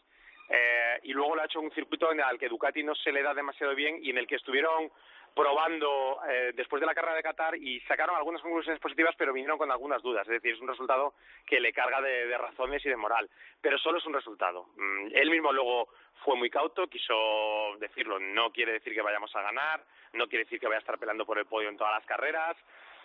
Y luego lo ha hecho en un circuito en el que Ducati no se le da demasiado bien y en el que estuvieron probando después de la carrera de Qatar y sacaron algunas conclusiones positivas, pero vinieron con algunas dudas. Es decir, es un resultado que le carga de razones y de moral, pero solo es un resultado. Él mismo luego fue muy cauto, quiso decirlo, no quiere decir que vayamos a ganar, no quiere decir que vaya a estar peleando por el podio en todas las carreras.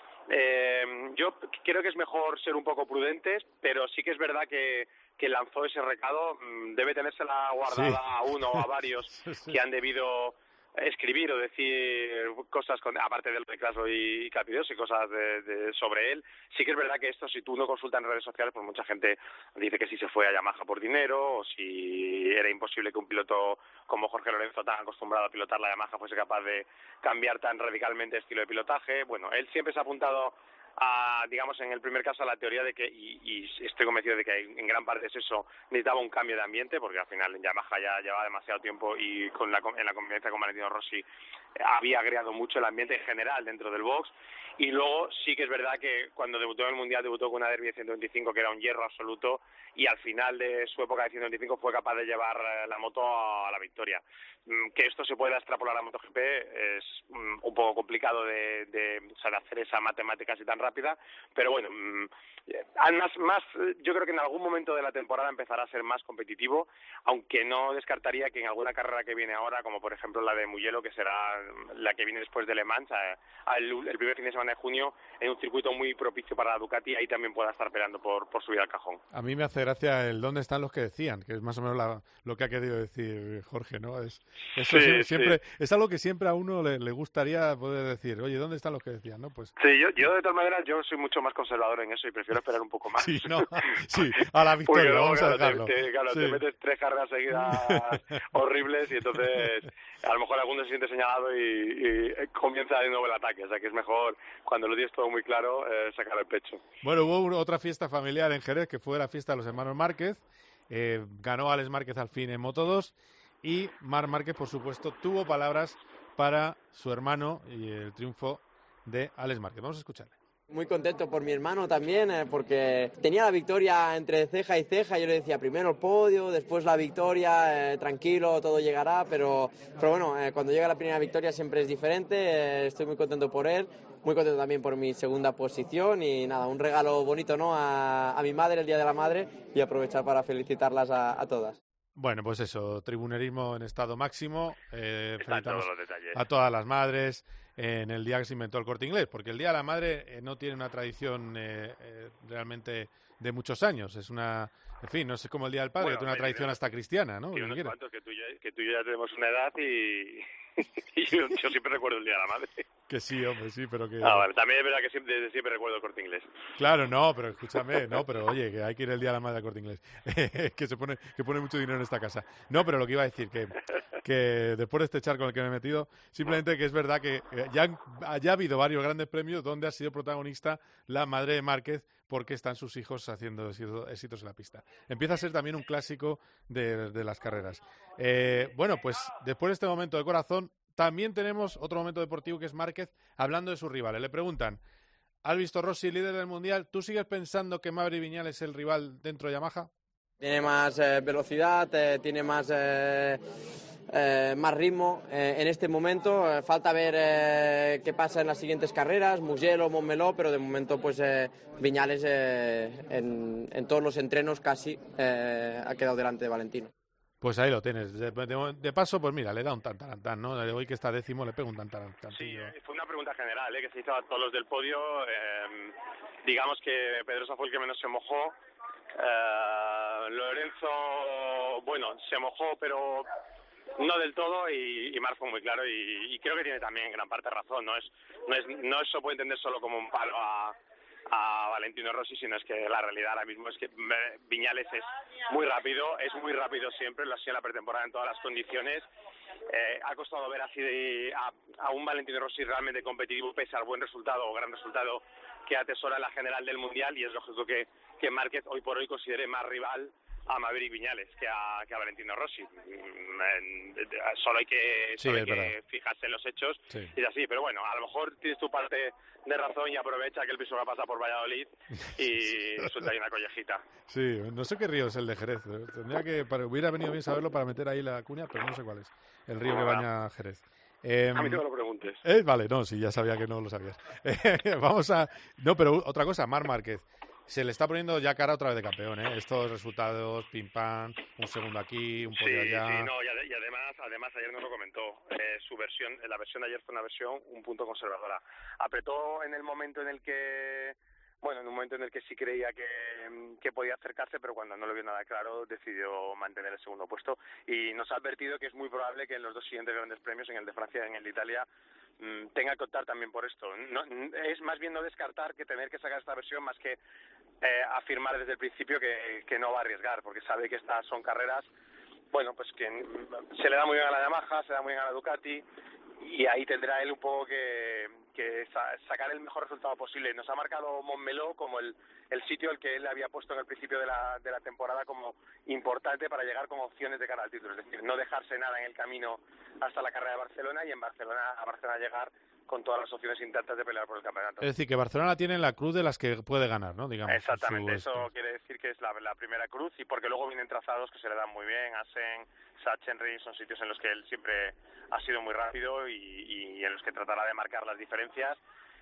Yo creo que es mejor ser un poco prudentes, pero sí que es verdad que lanzó ese recado, debe tenérsela guardada a uno o a varios que han debido escribir o decir cosas aparte de lo de Kraslow y Capirossi y cosas sobre él. Sí que es verdad que esto, si tú no consultas en redes sociales, pues mucha gente dice que si se fue a Yamaha por dinero o si era imposible que un piloto como Jorge Lorenzo, tan acostumbrado a pilotar la Yamaha, fuese capaz de cambiar tan radicalmente el estilo de pilotaje. Bueno, él siempre se ha apuntado digamos, en el primer caso a la teoría de que, y estoy convencido de que en gran parte es eso, necesitaba un cambio de ambiente, porque al final en Yamaha ya llevaba demasiado tiempo y en la convivencia con Valentino Rossi había agregado mucho el ambiente en general dentro del box. Y luego sí que es verdad que cuando debutó en el Mundial debutó con una Derby de 125 que era un hierro absoluto, y al final de su época de 125 fue capaz de llevar la moto a la victoria. Que esto se pueda extrapolar a MotoGP es un poco complicado de hacer esa matemática así tan rápida, pero bueno, más yo creo que en algún momento de la temporada empezará a ser más competitivo, aunque no descartaría que en alguna carrera que viene ahora, como por ejemplo la de Mugello, que será la que viene después de Le Mans, el primer fin de semana de junio, en un circuito muy propicio para la Ducati, ahí también pueda estar peleando por subir al cajón. A mí me hace gracia el dónde están los que decían, que es más o menos lo que ha querido decir Jorge, ¿no? Siempre es algo que siempre a uno le gustaría poder decir, oye, ¿dónde están los que decían? ¿No? Pues sí, yo de todas maneras yo soy mucho más conservador en eso y prefiero esperar un poco más. Sí, a la victoria, luego, vamos a dejarlo. Te metes 3 carreras seguidas horribles y entonces a lo mejor alguno se siente señalado y comienza de nuevo el ataque. O sea que es mejor, cuando lo tienes todo muy claro, sacar el pecho. Bueno, hubo otra fiesta familiar en Jerez, que fue la fiesta de los hermanos Márquez. Ganó Alex Márquez al fin en Moto2 y Marc Márquez, por supuesto, tuvo palabras para su hermano y el triunfo de Alex Márquez. Vamos a escucharle. Muy contento por mi hermano también, porque tenía la victoria entre ceja y ceja. Yo le decía, primero el podio, después la victoria, tranquilo, todo llegará, pero bueno, cuando llega la primera victoria siempre es diferente. Estoy muy contento por él, muy contento también por mi segunda posición y nada, un regalo bonito, ¿no?, a mi madre el Día de la Madre, y aprovechar para felicitarlas a todas. Bueno, pues eso, tribunerismo en estado máximo. Felicitamos todos los detalles a todas las madres en el día que se inventó el Corte Inglés, porque el Día de la Madre no tiene una tradición realmente de muchos años. Es una, en fin, no sé, como el Día del Padre, que tiene una tradición hasta cristiana, ¿no? Que unos cuantos, que tú y yo ya tenemos una edad y yo siempre recuerdo el Día de la Madre. Que sí, hombre, sí, pero que... Vale, también es verdad que desde siempre recuerdo el Corte Inglés. Claro, no, pero escúchame, no, pero oye, que hay que ir el día de la madre al Corte Inglés, que pone mucho dinero en esta casa. No, pero lo que iba a decir, que después de este charco en el que me he metido, simplemente que es verdad que ya ha habido varios grandes premios donde ha sido protagonista la madre de Márquez, porque están sus hijos haciendo éxitos en la pista. Empieza a ser también un clásico de las carreras. Bueno, pues después de este momento de corazón, también tenemos otro momento deportivo que es Márquez hablando de sus rivales. Le preguntan, ¿has visto Rossi líder del Mundial? ¿Tú sigues pensando que Maverick Viñales es el rival dentro de Yamaha? Tiene más velocidad, tiene más ritmo en este momento. Falta ver qué pasa en las siguientes carreras, Mugello, Montmeló, pero de momento pues Viñales en todos los entrenos casi ha quedado delante de Valentino. Pues ahí lo tienes. De paso, pues mira, le da un tantarantán, ¿no? Hoy que está décimo le pega un tantarantán. Sí, fue una pregunta general, que se hizo a todos los del podio. Digamos que Pedrosa fue el que menos se mojó. Lorenzo, bueno, se mojó, pero no del todo, y Marc fue muy claro, y creo que tiene también en gran parte razón. No se puede entender solo como un palo a Valentino Rossi, sino es que la realidad ahora mismo es que Viñales es muy rápido siempre, lo ha sido en la pretemporada en todas las condiciones. Ha costado ver así a un Valentino Rossi realmente competitivo pese al buen resultado o gran resultado que atesora en la general del Mundial, y es lógico que Márquez hoy por hoy considere más rival a Maverick Viñales que a Valentino Rossi. Solo hay que fijarse en los hechos, sí. Y así, pero bueno, a lo mejor tienes tu parte de razón y aprovecha que el piso va a pasar por Valladolid y suelta ahí una collejita. Sí, no sé qué río es el de Jerez. Hubiera venido bien saberlo para meter ahí la cuña, pero no sé cuál es el río que baña Jerez. A mí te lo preguntes. Vale, no, sí, ya sabía que no lo sabías. No, pero otra cosa, Marc Márquez. Se le está poniendo ya cara otra vez de campeón, ¿eh? Estos resultados, pim pam, un segundo aquí, un podio allá. Sí, no, y además ayer nos lo comentó, la versión de ayer fue una versión un punto conservadora. Apretó en el momento en el que sí creía que podía acercarse, pero cuando no lo vio nada claro decidió mantener el segundo puesto, y nos ha advertido que es muy probable que en los dos siguientes grandes premios, en el de Francia y en el de Italia, tenga que optar también por esto. No, es más bien no descartar que tener que sacar esta versión, más que afirmar desde el principio que no va a arriesgar, porque sabe que estas son carreras, bueno, pues que se le da muy bien a la Yamaha, se le da muy bien a la Ducati, y ahí tendrá él un poco que sacar el mejor resultado posible. Nos ha marcado Montmeló como el sitio al que él había puesto en el principio de la temporada como importante para llegar con opciones de cara al título, es decir, no dejarse nada en el camino hasta la carrera de Barcelona, y a Barcelona llegar con todas las opciones intactas de pelear por el campeonato. Es decir, que Barcelona tiene la cruz de las que puede ganar, ¿no? Digamos. Exactamente, eso quiere decir que es la primera cruz, y porque luego vienen trazados que se le dan muy bien. Assen, Sachsenring son sitios en los que él siempre ha sido muy rápido y en los que tratará de marcar las diferencias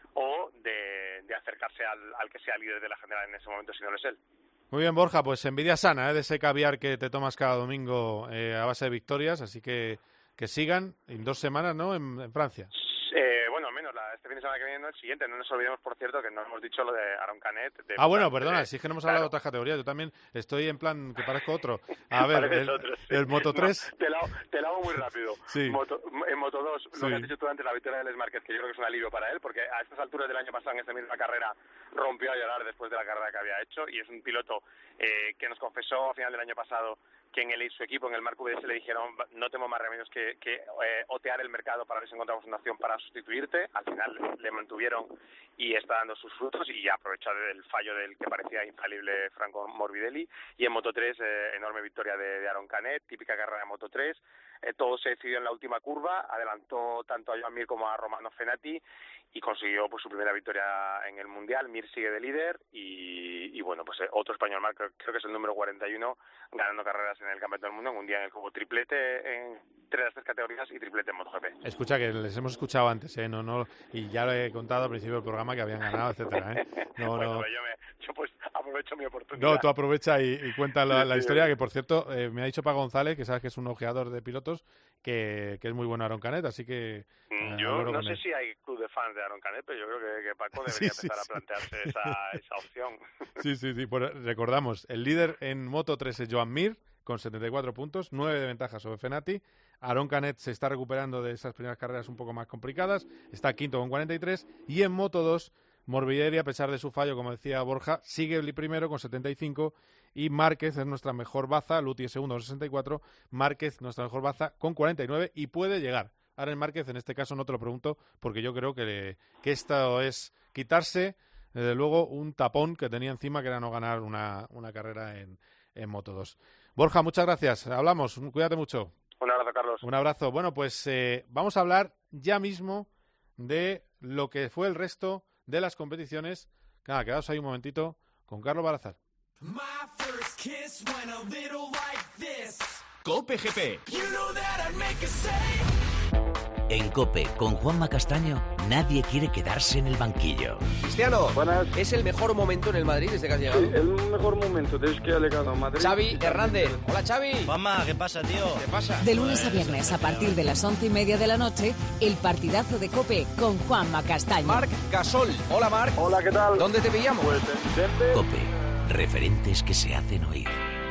o de acercarse al que sea líder de la general en ese momento, si no lo es él. Muy bien, Borja, pues envidia sana de ese caviar que te tomas cada domingo a base de victorias, así que sigan en 2 semanas, ¿no?, en Francia. Bueno, menos este fin de semana que viene, el siguiente. No nos olvidemos, por cierto, que no hemos dicho lo de Aaron Canet. Bueno, perdona, si es que no hemos hablado de otras categorías. Yo también estoy en plan que parezco otro. A ver, el Moto 3... No, te lo hago muy rápido. Sí. En Moto 2, lo que has dicho tú antes, la victoria de Les Márquez, que yo creo que es un alivio para él, porque a estas alturas del año pasado, en esta misma carrera, rompió a llorar después de la carrera que había hecho, y es un piloto que nos confesó a final del año pasado que en su equipo, en el Marco VS, le dijeron: no tenemos más remedios que otear el mercado para ver si encontramos una opción para sustituirte. Al final le mantuvieron y está dando sus frutos, y aprovechó el fallo del que parecía infalible Franco Morbidelli. Y en Moto 3, enorme victoria de Aaron Canet, típica carrera de Moto 3. Todo se decidió en la última curva, adelantó tanto a Joan Mir como a Romano Fenati y consiguió pues su primera victoria en el Mundial. Mir sigue de líder y bueno, pues otro español más, creo que es el número 41, ganando carreras en el Campeonato del Mundo en un día en el que hubo triplete entre las 3 categorías y triplete en MotoGP. Escucha, que les hemos escuchado antes, y ya lo he contado al principio del programa que habían ganado, etcétera, Bueno, yo pues aprovecho mi oportunidad. No, tú aprovecha y cuenta la historia, que por cierto me ha dicho Paco González, que sabes que es un ojeador de pilotos, que es muy bueno Aaron Canet, así que... Yo no sé si hay club de fans de Aaron Canet, pero yo creo que Paco debería empezar a plantearse esa opción. Sí, pues recordamos, el líder en Moto 3 es Joan Mir, con 74 puntos, 9 de ventaja sobre Fenati. Aaron Canet se está recuperando de esas primeras carreras un poco más complicadas, está quinto con 43, y en Moto 2, Morbidelli, a pesar de su fallo, como decía Borja, sigue el primero con 75, y Márquez es nuestra mejor baza, Luti es segundo con 64, Márquez nuestra mejor baza con 49, y puede llegar. Ahora en Márquez, en este caso no te lo pregunto, porque yo creo que esto es quitarse, desde luego, un tapón que tenía encima, que era no ganar una carrera en Moto 2. Borja, muchas gracias. Hablamos. Cuídate mucho. Un abrazo, Carlos. Un abrazo. Bueno, pues vamos a hablar ya mismo de lo que fue el resto de las competiciones. Nada, quedaos ahí un momentito con Carlos Barazal. COPE GP. En COPE, con Juanma Castaño, nadie quiere quedarse en el banquillo. Cristiano, ¿es el mejor momento en el Madrid desde que has llegado? Sí, el mejor momento desde que ha llegado a Madrid. Xavi Hernández. Hola, Xavi. Juanma, ¿qué pasa, tío? ¿Qué pasa? De lunes a viernes, a partir de las 11:30 de la noche, el partidazo de COPE con Juanma Castaño. Marc Gasol. Hola, Marc. Hola, ¿qué tal? ¿Dónde te pillamos? Pues siempre. COPE, referentes que se hacen oír.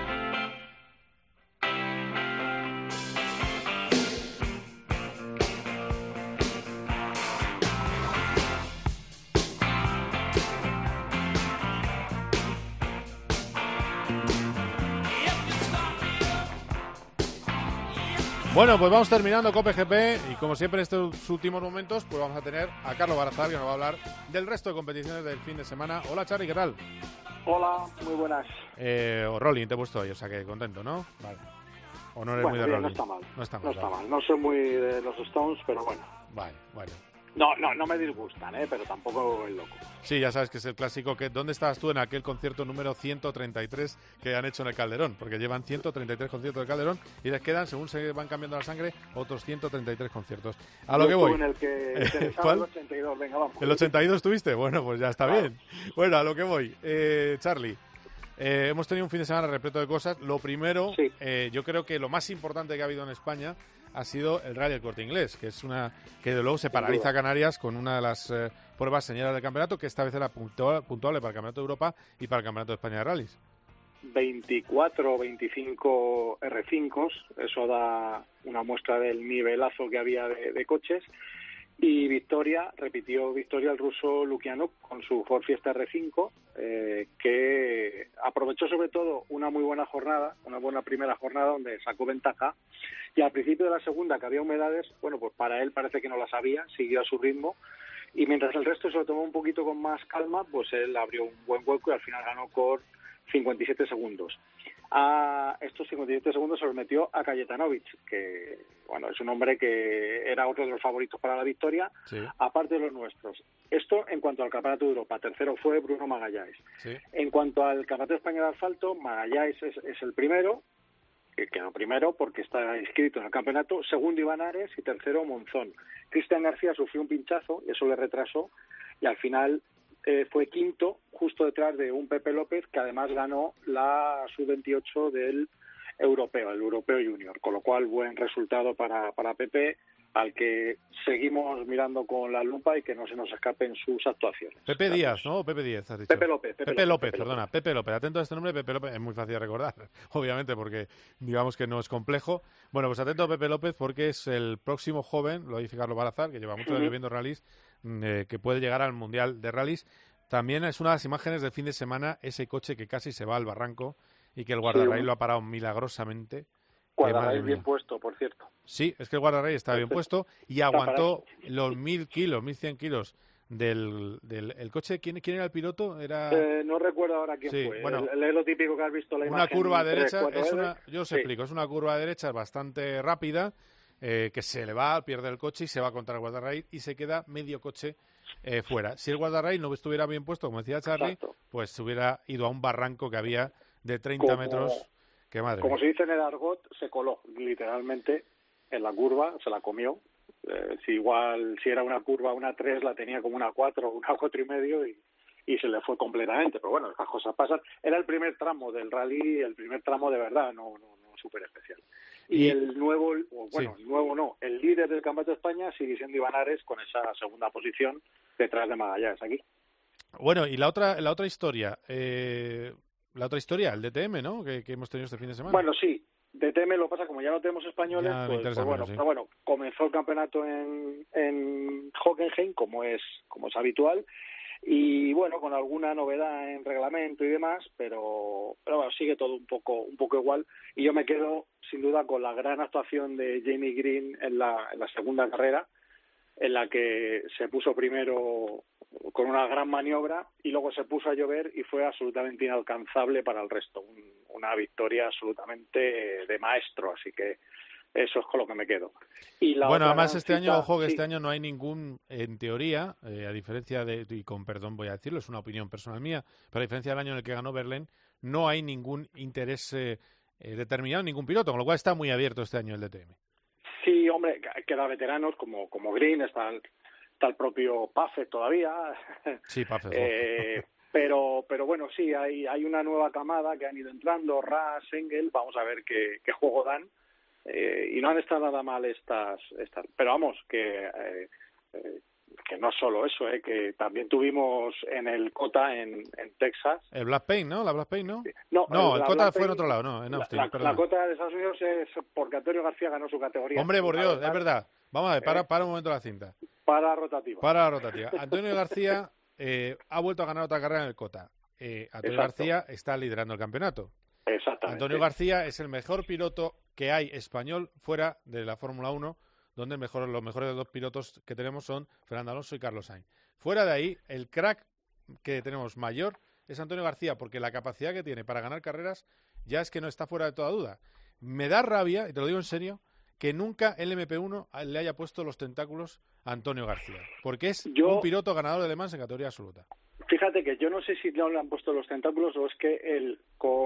Bueno, pues vamos terminando COPE GP y como siempre en estos últimos momentos pues vamos a tener a Carlos Barazal, que nos va a hablar del resto de competiciones del fin de semana. Hola, Charly, ¿qué tal? Hola, muy buenas. O Rolling te he puesto hoy, o sea que contento, ¿no? Vale. ¿O no eres muy de bien, Rolling? no está mal. No está mal. No está mal. No soy muy de los Stones, pero bueno. Vale, bueno. No me disgustan, pero tampoco el loco. Sí, ya sabes que es el clásico. ¿Dónde estabas tú en aquel concierto número 133 que han hecho en el Calderón? Porque llevan 133 conciertos del Calderón y les quedan, según se van cambiando la sangre, otros 133 conciertos. A lo que voy. En el que ¿cuál? El 82, venga, vamos. ¿El 82 estuviste? Bueno, pues ya está bien. Bueno, a lo que voy. Charly, hemos tenido un fin de semana repleto de cosas. Lo primero, sí. Yo creo que lo más importante que ha habido en España ha sido el Rally del Corte Inglés, que es que de luego se paraliza Canarias con una de las pruebas señalas del campeonato, que esta vez era puntuable para el Campeonato de Europa y para el Campeonato de España de Rallys. 24 o 25 R5s, eso da una muestra del nivelazo que había de coches. Y repitió victoria el ruso Lukianov con su Ford Fiesta R5, que aprovechó sobre todo una muy buena jornada, una buena primera jornada donde sacó ventaja, y al principio de la segunda, que había humedades, bueno, pues para él parece que no las había, siguió a su ritmo, y mientras el resto se lo tomó un poquito con más calma, pues él abrió un buen hueco y al final ganó por 57 segundos. A estos 57 segundos se los metió a Kajetanovic, que bueno, es un hombre que era otro de los favoritos para la victoria, sí, aparte de los nuestros. Esto en cuanto al Campeonato de Europa. Tercero fue Bruno Magalhães. Sí. En cuanto al Campeonato de España de Asfalto, Magalhães es el primero, que quedó primero porque está inscrito en el campeonato. Segundo, Iván Ares, y tercero, Monzón. Cristian García sufrió un pinchazo y eso le retrasó, y al final fue quinto, justo detrás de un Pepe López, que además ganó la sub-28 del europeo, el europeo junior, con lo cual buen resultado para Pepe, al que seguimos mirando con la lupa y que no se nos escapen sus actuaciones. Pepe Díaz, ¿no? Pepe Díaz, has dicho. Pepe López. Pepe López, perdona, Pepe López. Atento a este nombre, Pepe López, es muy fácil de recordar, obviamente, porque digamos que no es complejo. Bueno, pues atento a Pepe López porque es el próximo joven, lo dice Carlos Barazal, que lleva muchos años viendo rallies, que puede llegar al Mundial de Rallys. También es una de las imágenes del fin de semana, ese coche que casi se va al barranco y que el guardarraíl lo ha parado milagrosamente. Guardarraíl bien puesto, por cierto. Sí, es que el guardarraíl estaba bien puesto y aguantó los 1.000 kilos, 1.100 kilos del coche. ¿Quién era el piloto? No recuerdo ahora quién fue. Bueno, es lo típico que has visto la imagen. Una curva derecha, yo os explico, es una curva derecha bastante rápida, que se le va, pierde el coche y se va contra el guardarraíl y se queda medio coche fuera. Si el guardarraíl no estuviera bien puesto, como decía Charly, exacto, pues se hubiera ido a un barranco que había de 30 metros. ¡Qué madre! Como se dice en el argot, se coló literalmente en la curva, se la comió. Si era una curva, una 3, la tenía como una 4, una 4,5 y se le fue completamente. Pero bueno, esas cosas pasan. Era el primer tramo del rally, el primer tramo de verdad, no súper especial. Y el nuevo, el líder del Campeonato de España sigue siendo Iván Ares con esa segunda posición detrás de Magalhães aquí. Bueno, y la otra historia, el DTM, ¿no? Que hemos tenido este fin de semana. Bueno, sí, DTM lo pasa, como ya no tenemos españoles, pues bueno, sí. pero bueno, comenzó el campeonato en Hockenheim, como es habitual, y bueno, con alguna novedad en reglamento y demás, pero bueno, sigue todo un poco igual, y yo me quedo sin duda con la gran actuación de Jamie Green en la segunda carrera, en la que se puso primero con una gran maniobra y luego se puso a llover y fue absolutamente inalcanzable para el resto. Una victoria absolutamente de maestro, así que eso es con lo que me quedo. Y bueno, además este año, ojo que sí. este año no hay ningún, en teoría, a diferencia de, y con perdón voy a decirlo, es una opinión personal mía, pero a diferencia del año en el que ganó Verlaine, no hay ningún interés determinado en ningún piloto, con lo cual está muy abierto este año el DTM. Sí, hombre, queda veteranos como Green, está el propio Paffett todavía. Sí, Paffett. Pero bueno, sí, hay una nueva camada que han ido entrando, Ras, Engel, vamos a ver qué juego dan. Y no han estado nada mal estas. Pero vamos, que no solo eso, que también tuvimos en el COTA en Texas. El Black Paint, ¿no? La Black Paint, ¿no? No, el COTA fue en otro lado, no, en Austin. La COTA de Estados Unidos es porque Antonio García ganó su categoría. Hombre, por Dios, es verdad. Vamos a ver, para un momento la cinta. Para rotativa. Antonio García ha vuelto a ganar otra carrera en el COTA. Antonio García está liderando el campeonato. Exactamente. Antonio García es el mejor piloto que hay español fuera de la Fórmula 1, donde los mejores dos pilotos que tenemos son Fernando Alonso y Carlos Sainz. Fuera de ahí, el crack que tenemos mayor es Antonio García, porque la capacidad que tiene para ganar carreras ya es que no está fuera de toda duda. Me da rabia, y te lo digo en serio, que nunca el MP1 le haya puesto los tentáculos a Antonio García, porque es un piloto ganador de Le Mans en categoría absoluta. Fíjate que yo no sé si no le han puesto los tentáculos o es que él,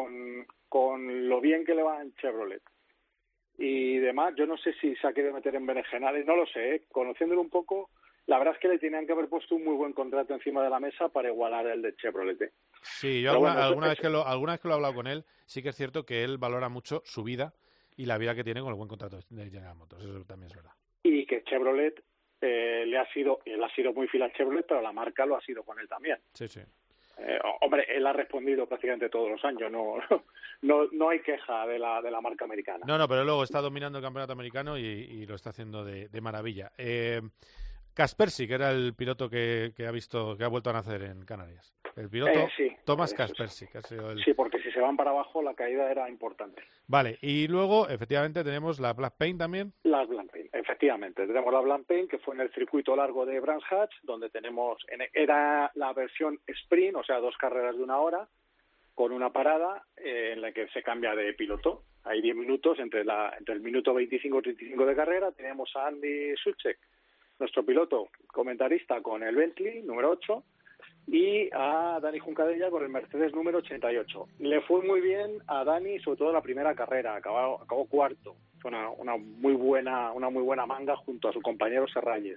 con lo bien que le va en Chevrolet y demás, yo no sé si se ha querido meter en berenjenales, no lo sé, conociéndolo un poco, la verdad es que le tenían que haber puesto un muy buen contrato encima de la mesa para igualar el de Chevrolet. Sí, yo alguna vez que lo he hablado con él, sí que es cierto que él valora mucho su vida y la vida que tiene con el buen contrato de General Motors, eso también es verdad. Y que Chevrolet él ha sido muy fiel a Chevrolet, pero la marca lo ha sido con él también. Sí, sí. Hombre, él ha respondido prácticamente todos los años, no hay queja de la marca americana. No, pero luego está dominando el campeonato americano y lo está haciendo de maravilla. Kaspersky, que era el piloto que ha vuelto a nacer en Canarias. El piloto sí, Thomas Kaspersky. Que ha sido sí, porque si se van para abajo la caída era importante. Vale, y luego efectivamente tenemos la Black Paint también. La Black Paint, efectivamente. Tenemos la Black Paint, que fue en el circuito largo de Brands Hatch, donde era la versión sprint, o sea, 2 carreras de 1 hora, con una parada en la que se cambia de piloto. Hay 10 minutos entre el minuto 25 y 35 de carrera. Tenemos a Andy Soucek, nuestro piloto comentarista, con el Bentley número 8, y a Dani Juncadella con el Mercedes número 88. Le fue muy bien a Dani, sobre todo en la primera carrera, acabó cuarto. Fue una muy buena manga junto a su compañero Serralles.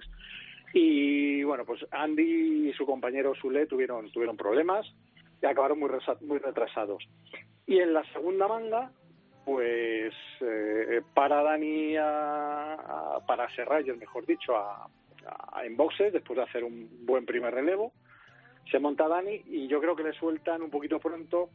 Y bueno, pues Andy y su compañero Sule tuvieron problemas y acabaron muy retrasados. Y en la segunda manga, pues para Dani para Serralles, mejor dicho, en boxes, después de hacer un buen primer relevo, se monta Dani y yo creo que le sueltan un poquito pronto.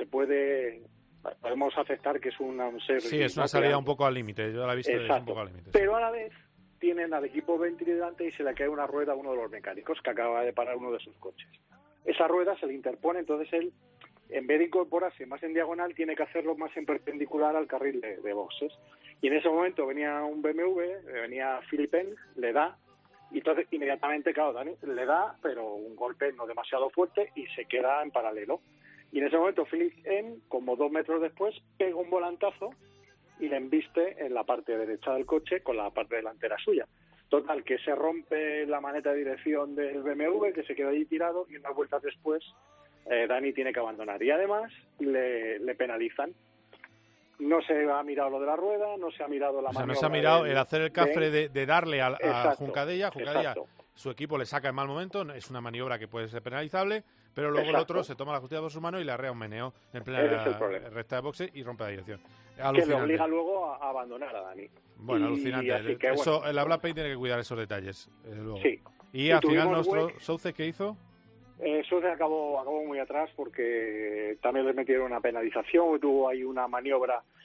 Podemos aceptar que es un service. Sí, es una salida un poco al límite. Yo la he visto un poco al límite. Pero a la vez tienen al equipo Bentley delante y se le cae una rueda a uno de los mecánicos que acaba de parar uno de sus coches. Esa rueda se le interpone, entonces él, en vez de incorporarse más en diagonal, tiene que hacerlo más en perpendicular al carril de boxes. Y en ese momento venía un BMW, venía Philippen, le da. Y entonces inmediatamente, claro, Dani le da, pero un golpe no demasiado fuerte y se queda en paralelo. Y en ese momento Philip N, como 2 metros después, pega un volantazo y le embiste en la parte derecha del coche con la parte delantera suya. Total, que se rompe la maneta de dirección del BMW, que se queda allí tirado, y unas vueltas después Dani tiene que abandonar. Y además le penalizan. No se ha mirado lo de la rueda, no se ha mirado la maniobra. No se ha mirado el hacer el cafre de darle a Juncadella. Exacto. Su equipo le saca en mal momento, es una maniobra que puede ser penalizable, pero luego el otro se toma la justicia por su mano y le arrea un meneo en plena recta de boxe y rompe la dirección. Que le obliga luego a abandonar a Dani. Bueno, alucinante. Eso, el Black Paint tiene que cuidar esos detalles. Luego. Sí. Y al final nuestro Soucek, ¿qué hizo? Soucek acabó muy atrás porque también le metieron una penalización, tuvo ahí una maniobra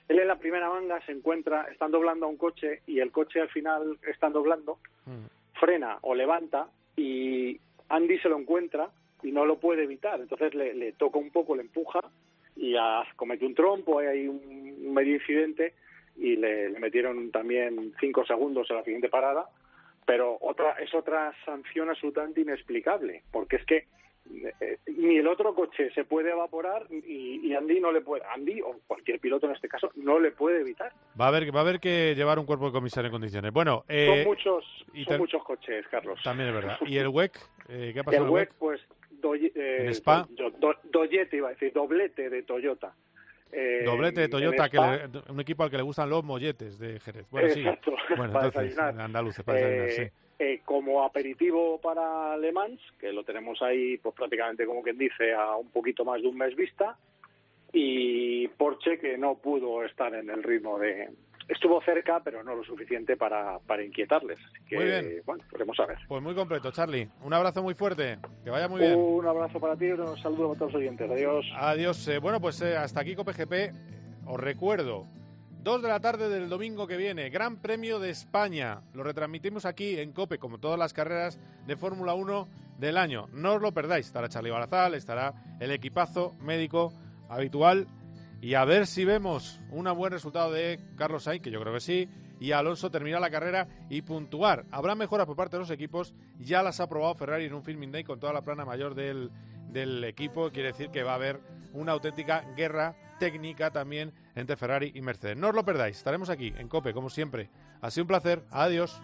Él en la primera manga se encuentra, están doblando a un coche y el coche al final, están doblando, frena o levanta y Andy se lo encuentra y no lo puede evitar. Entonces le toca un poco, le empuja y comete un trompo, hay un medio incidente y le metieron también 5 segundos en la siguiente parada, pero es otra sanción absolutamente inexplicable, porque es que ni el otro coche se puede evaporar y Andy no le puede, Andy o cualquier piloto en este caso no le puede evitar. Va a haber que llevar un cuerpo de comisario en condiciones. Bueno, son muchos coches, Carlos. También es verdad. ¿Y el WEC? ¿Qué ha pasado el WEC? Pues en Spa. Doyete, iba a decir, doblete de Toyota. Doblete de Toyota, un equipo al que le gustan los molletes de Jerez. Bueno, exacto. Sí. Bueno, entonces, andaluces, para desayunar, sí. Como aperitivo para Le Mans, que lo tenemos ahí pues prácticamente, como quien dice, a un poquito más de un mes vista, y Porsche, que no pudo estar en el ritmo de... Estuvo cerca, pero no lo suficiente para inquietarles. Así que, muy bien. Bueno, veremos a ver. Pues muy completo, Charlie. Un abrazo muy fuerte. Que vaya muy bien. Un abrazo para ti y un saludo a todos los oyentes. Adiós. Adiós. Bueno, pues hasta aquí Cope GP. Os recuerdo, 2 de la tarde del domingo que viene, Gran Premio de España. Lo retransmitimos aquí en Cope, como todas las carreras de Fórmula 1 del año. No os lo perdáis. Estará Charlie Barazal, estará el equipazo médico habitual. Y a ver si vemos un buen resultado de Carlos Sainz, que yo creo que sí, y Alonso terminar la carrera y puntuar. Habrá mejoras por parte de los equipos, ya las ha probado Ferrari en un Filming Day con toda la plana mayor del equipo. Quiere decir que va a haber una auténtica guerra técnica también entre Ferrari y Mercedes. No os lo perdáis, estaremos aquí en COPE, como siempre. Ha sido un placer, adiós.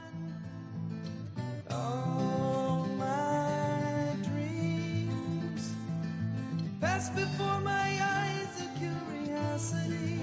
Before my eyes, a curiosity.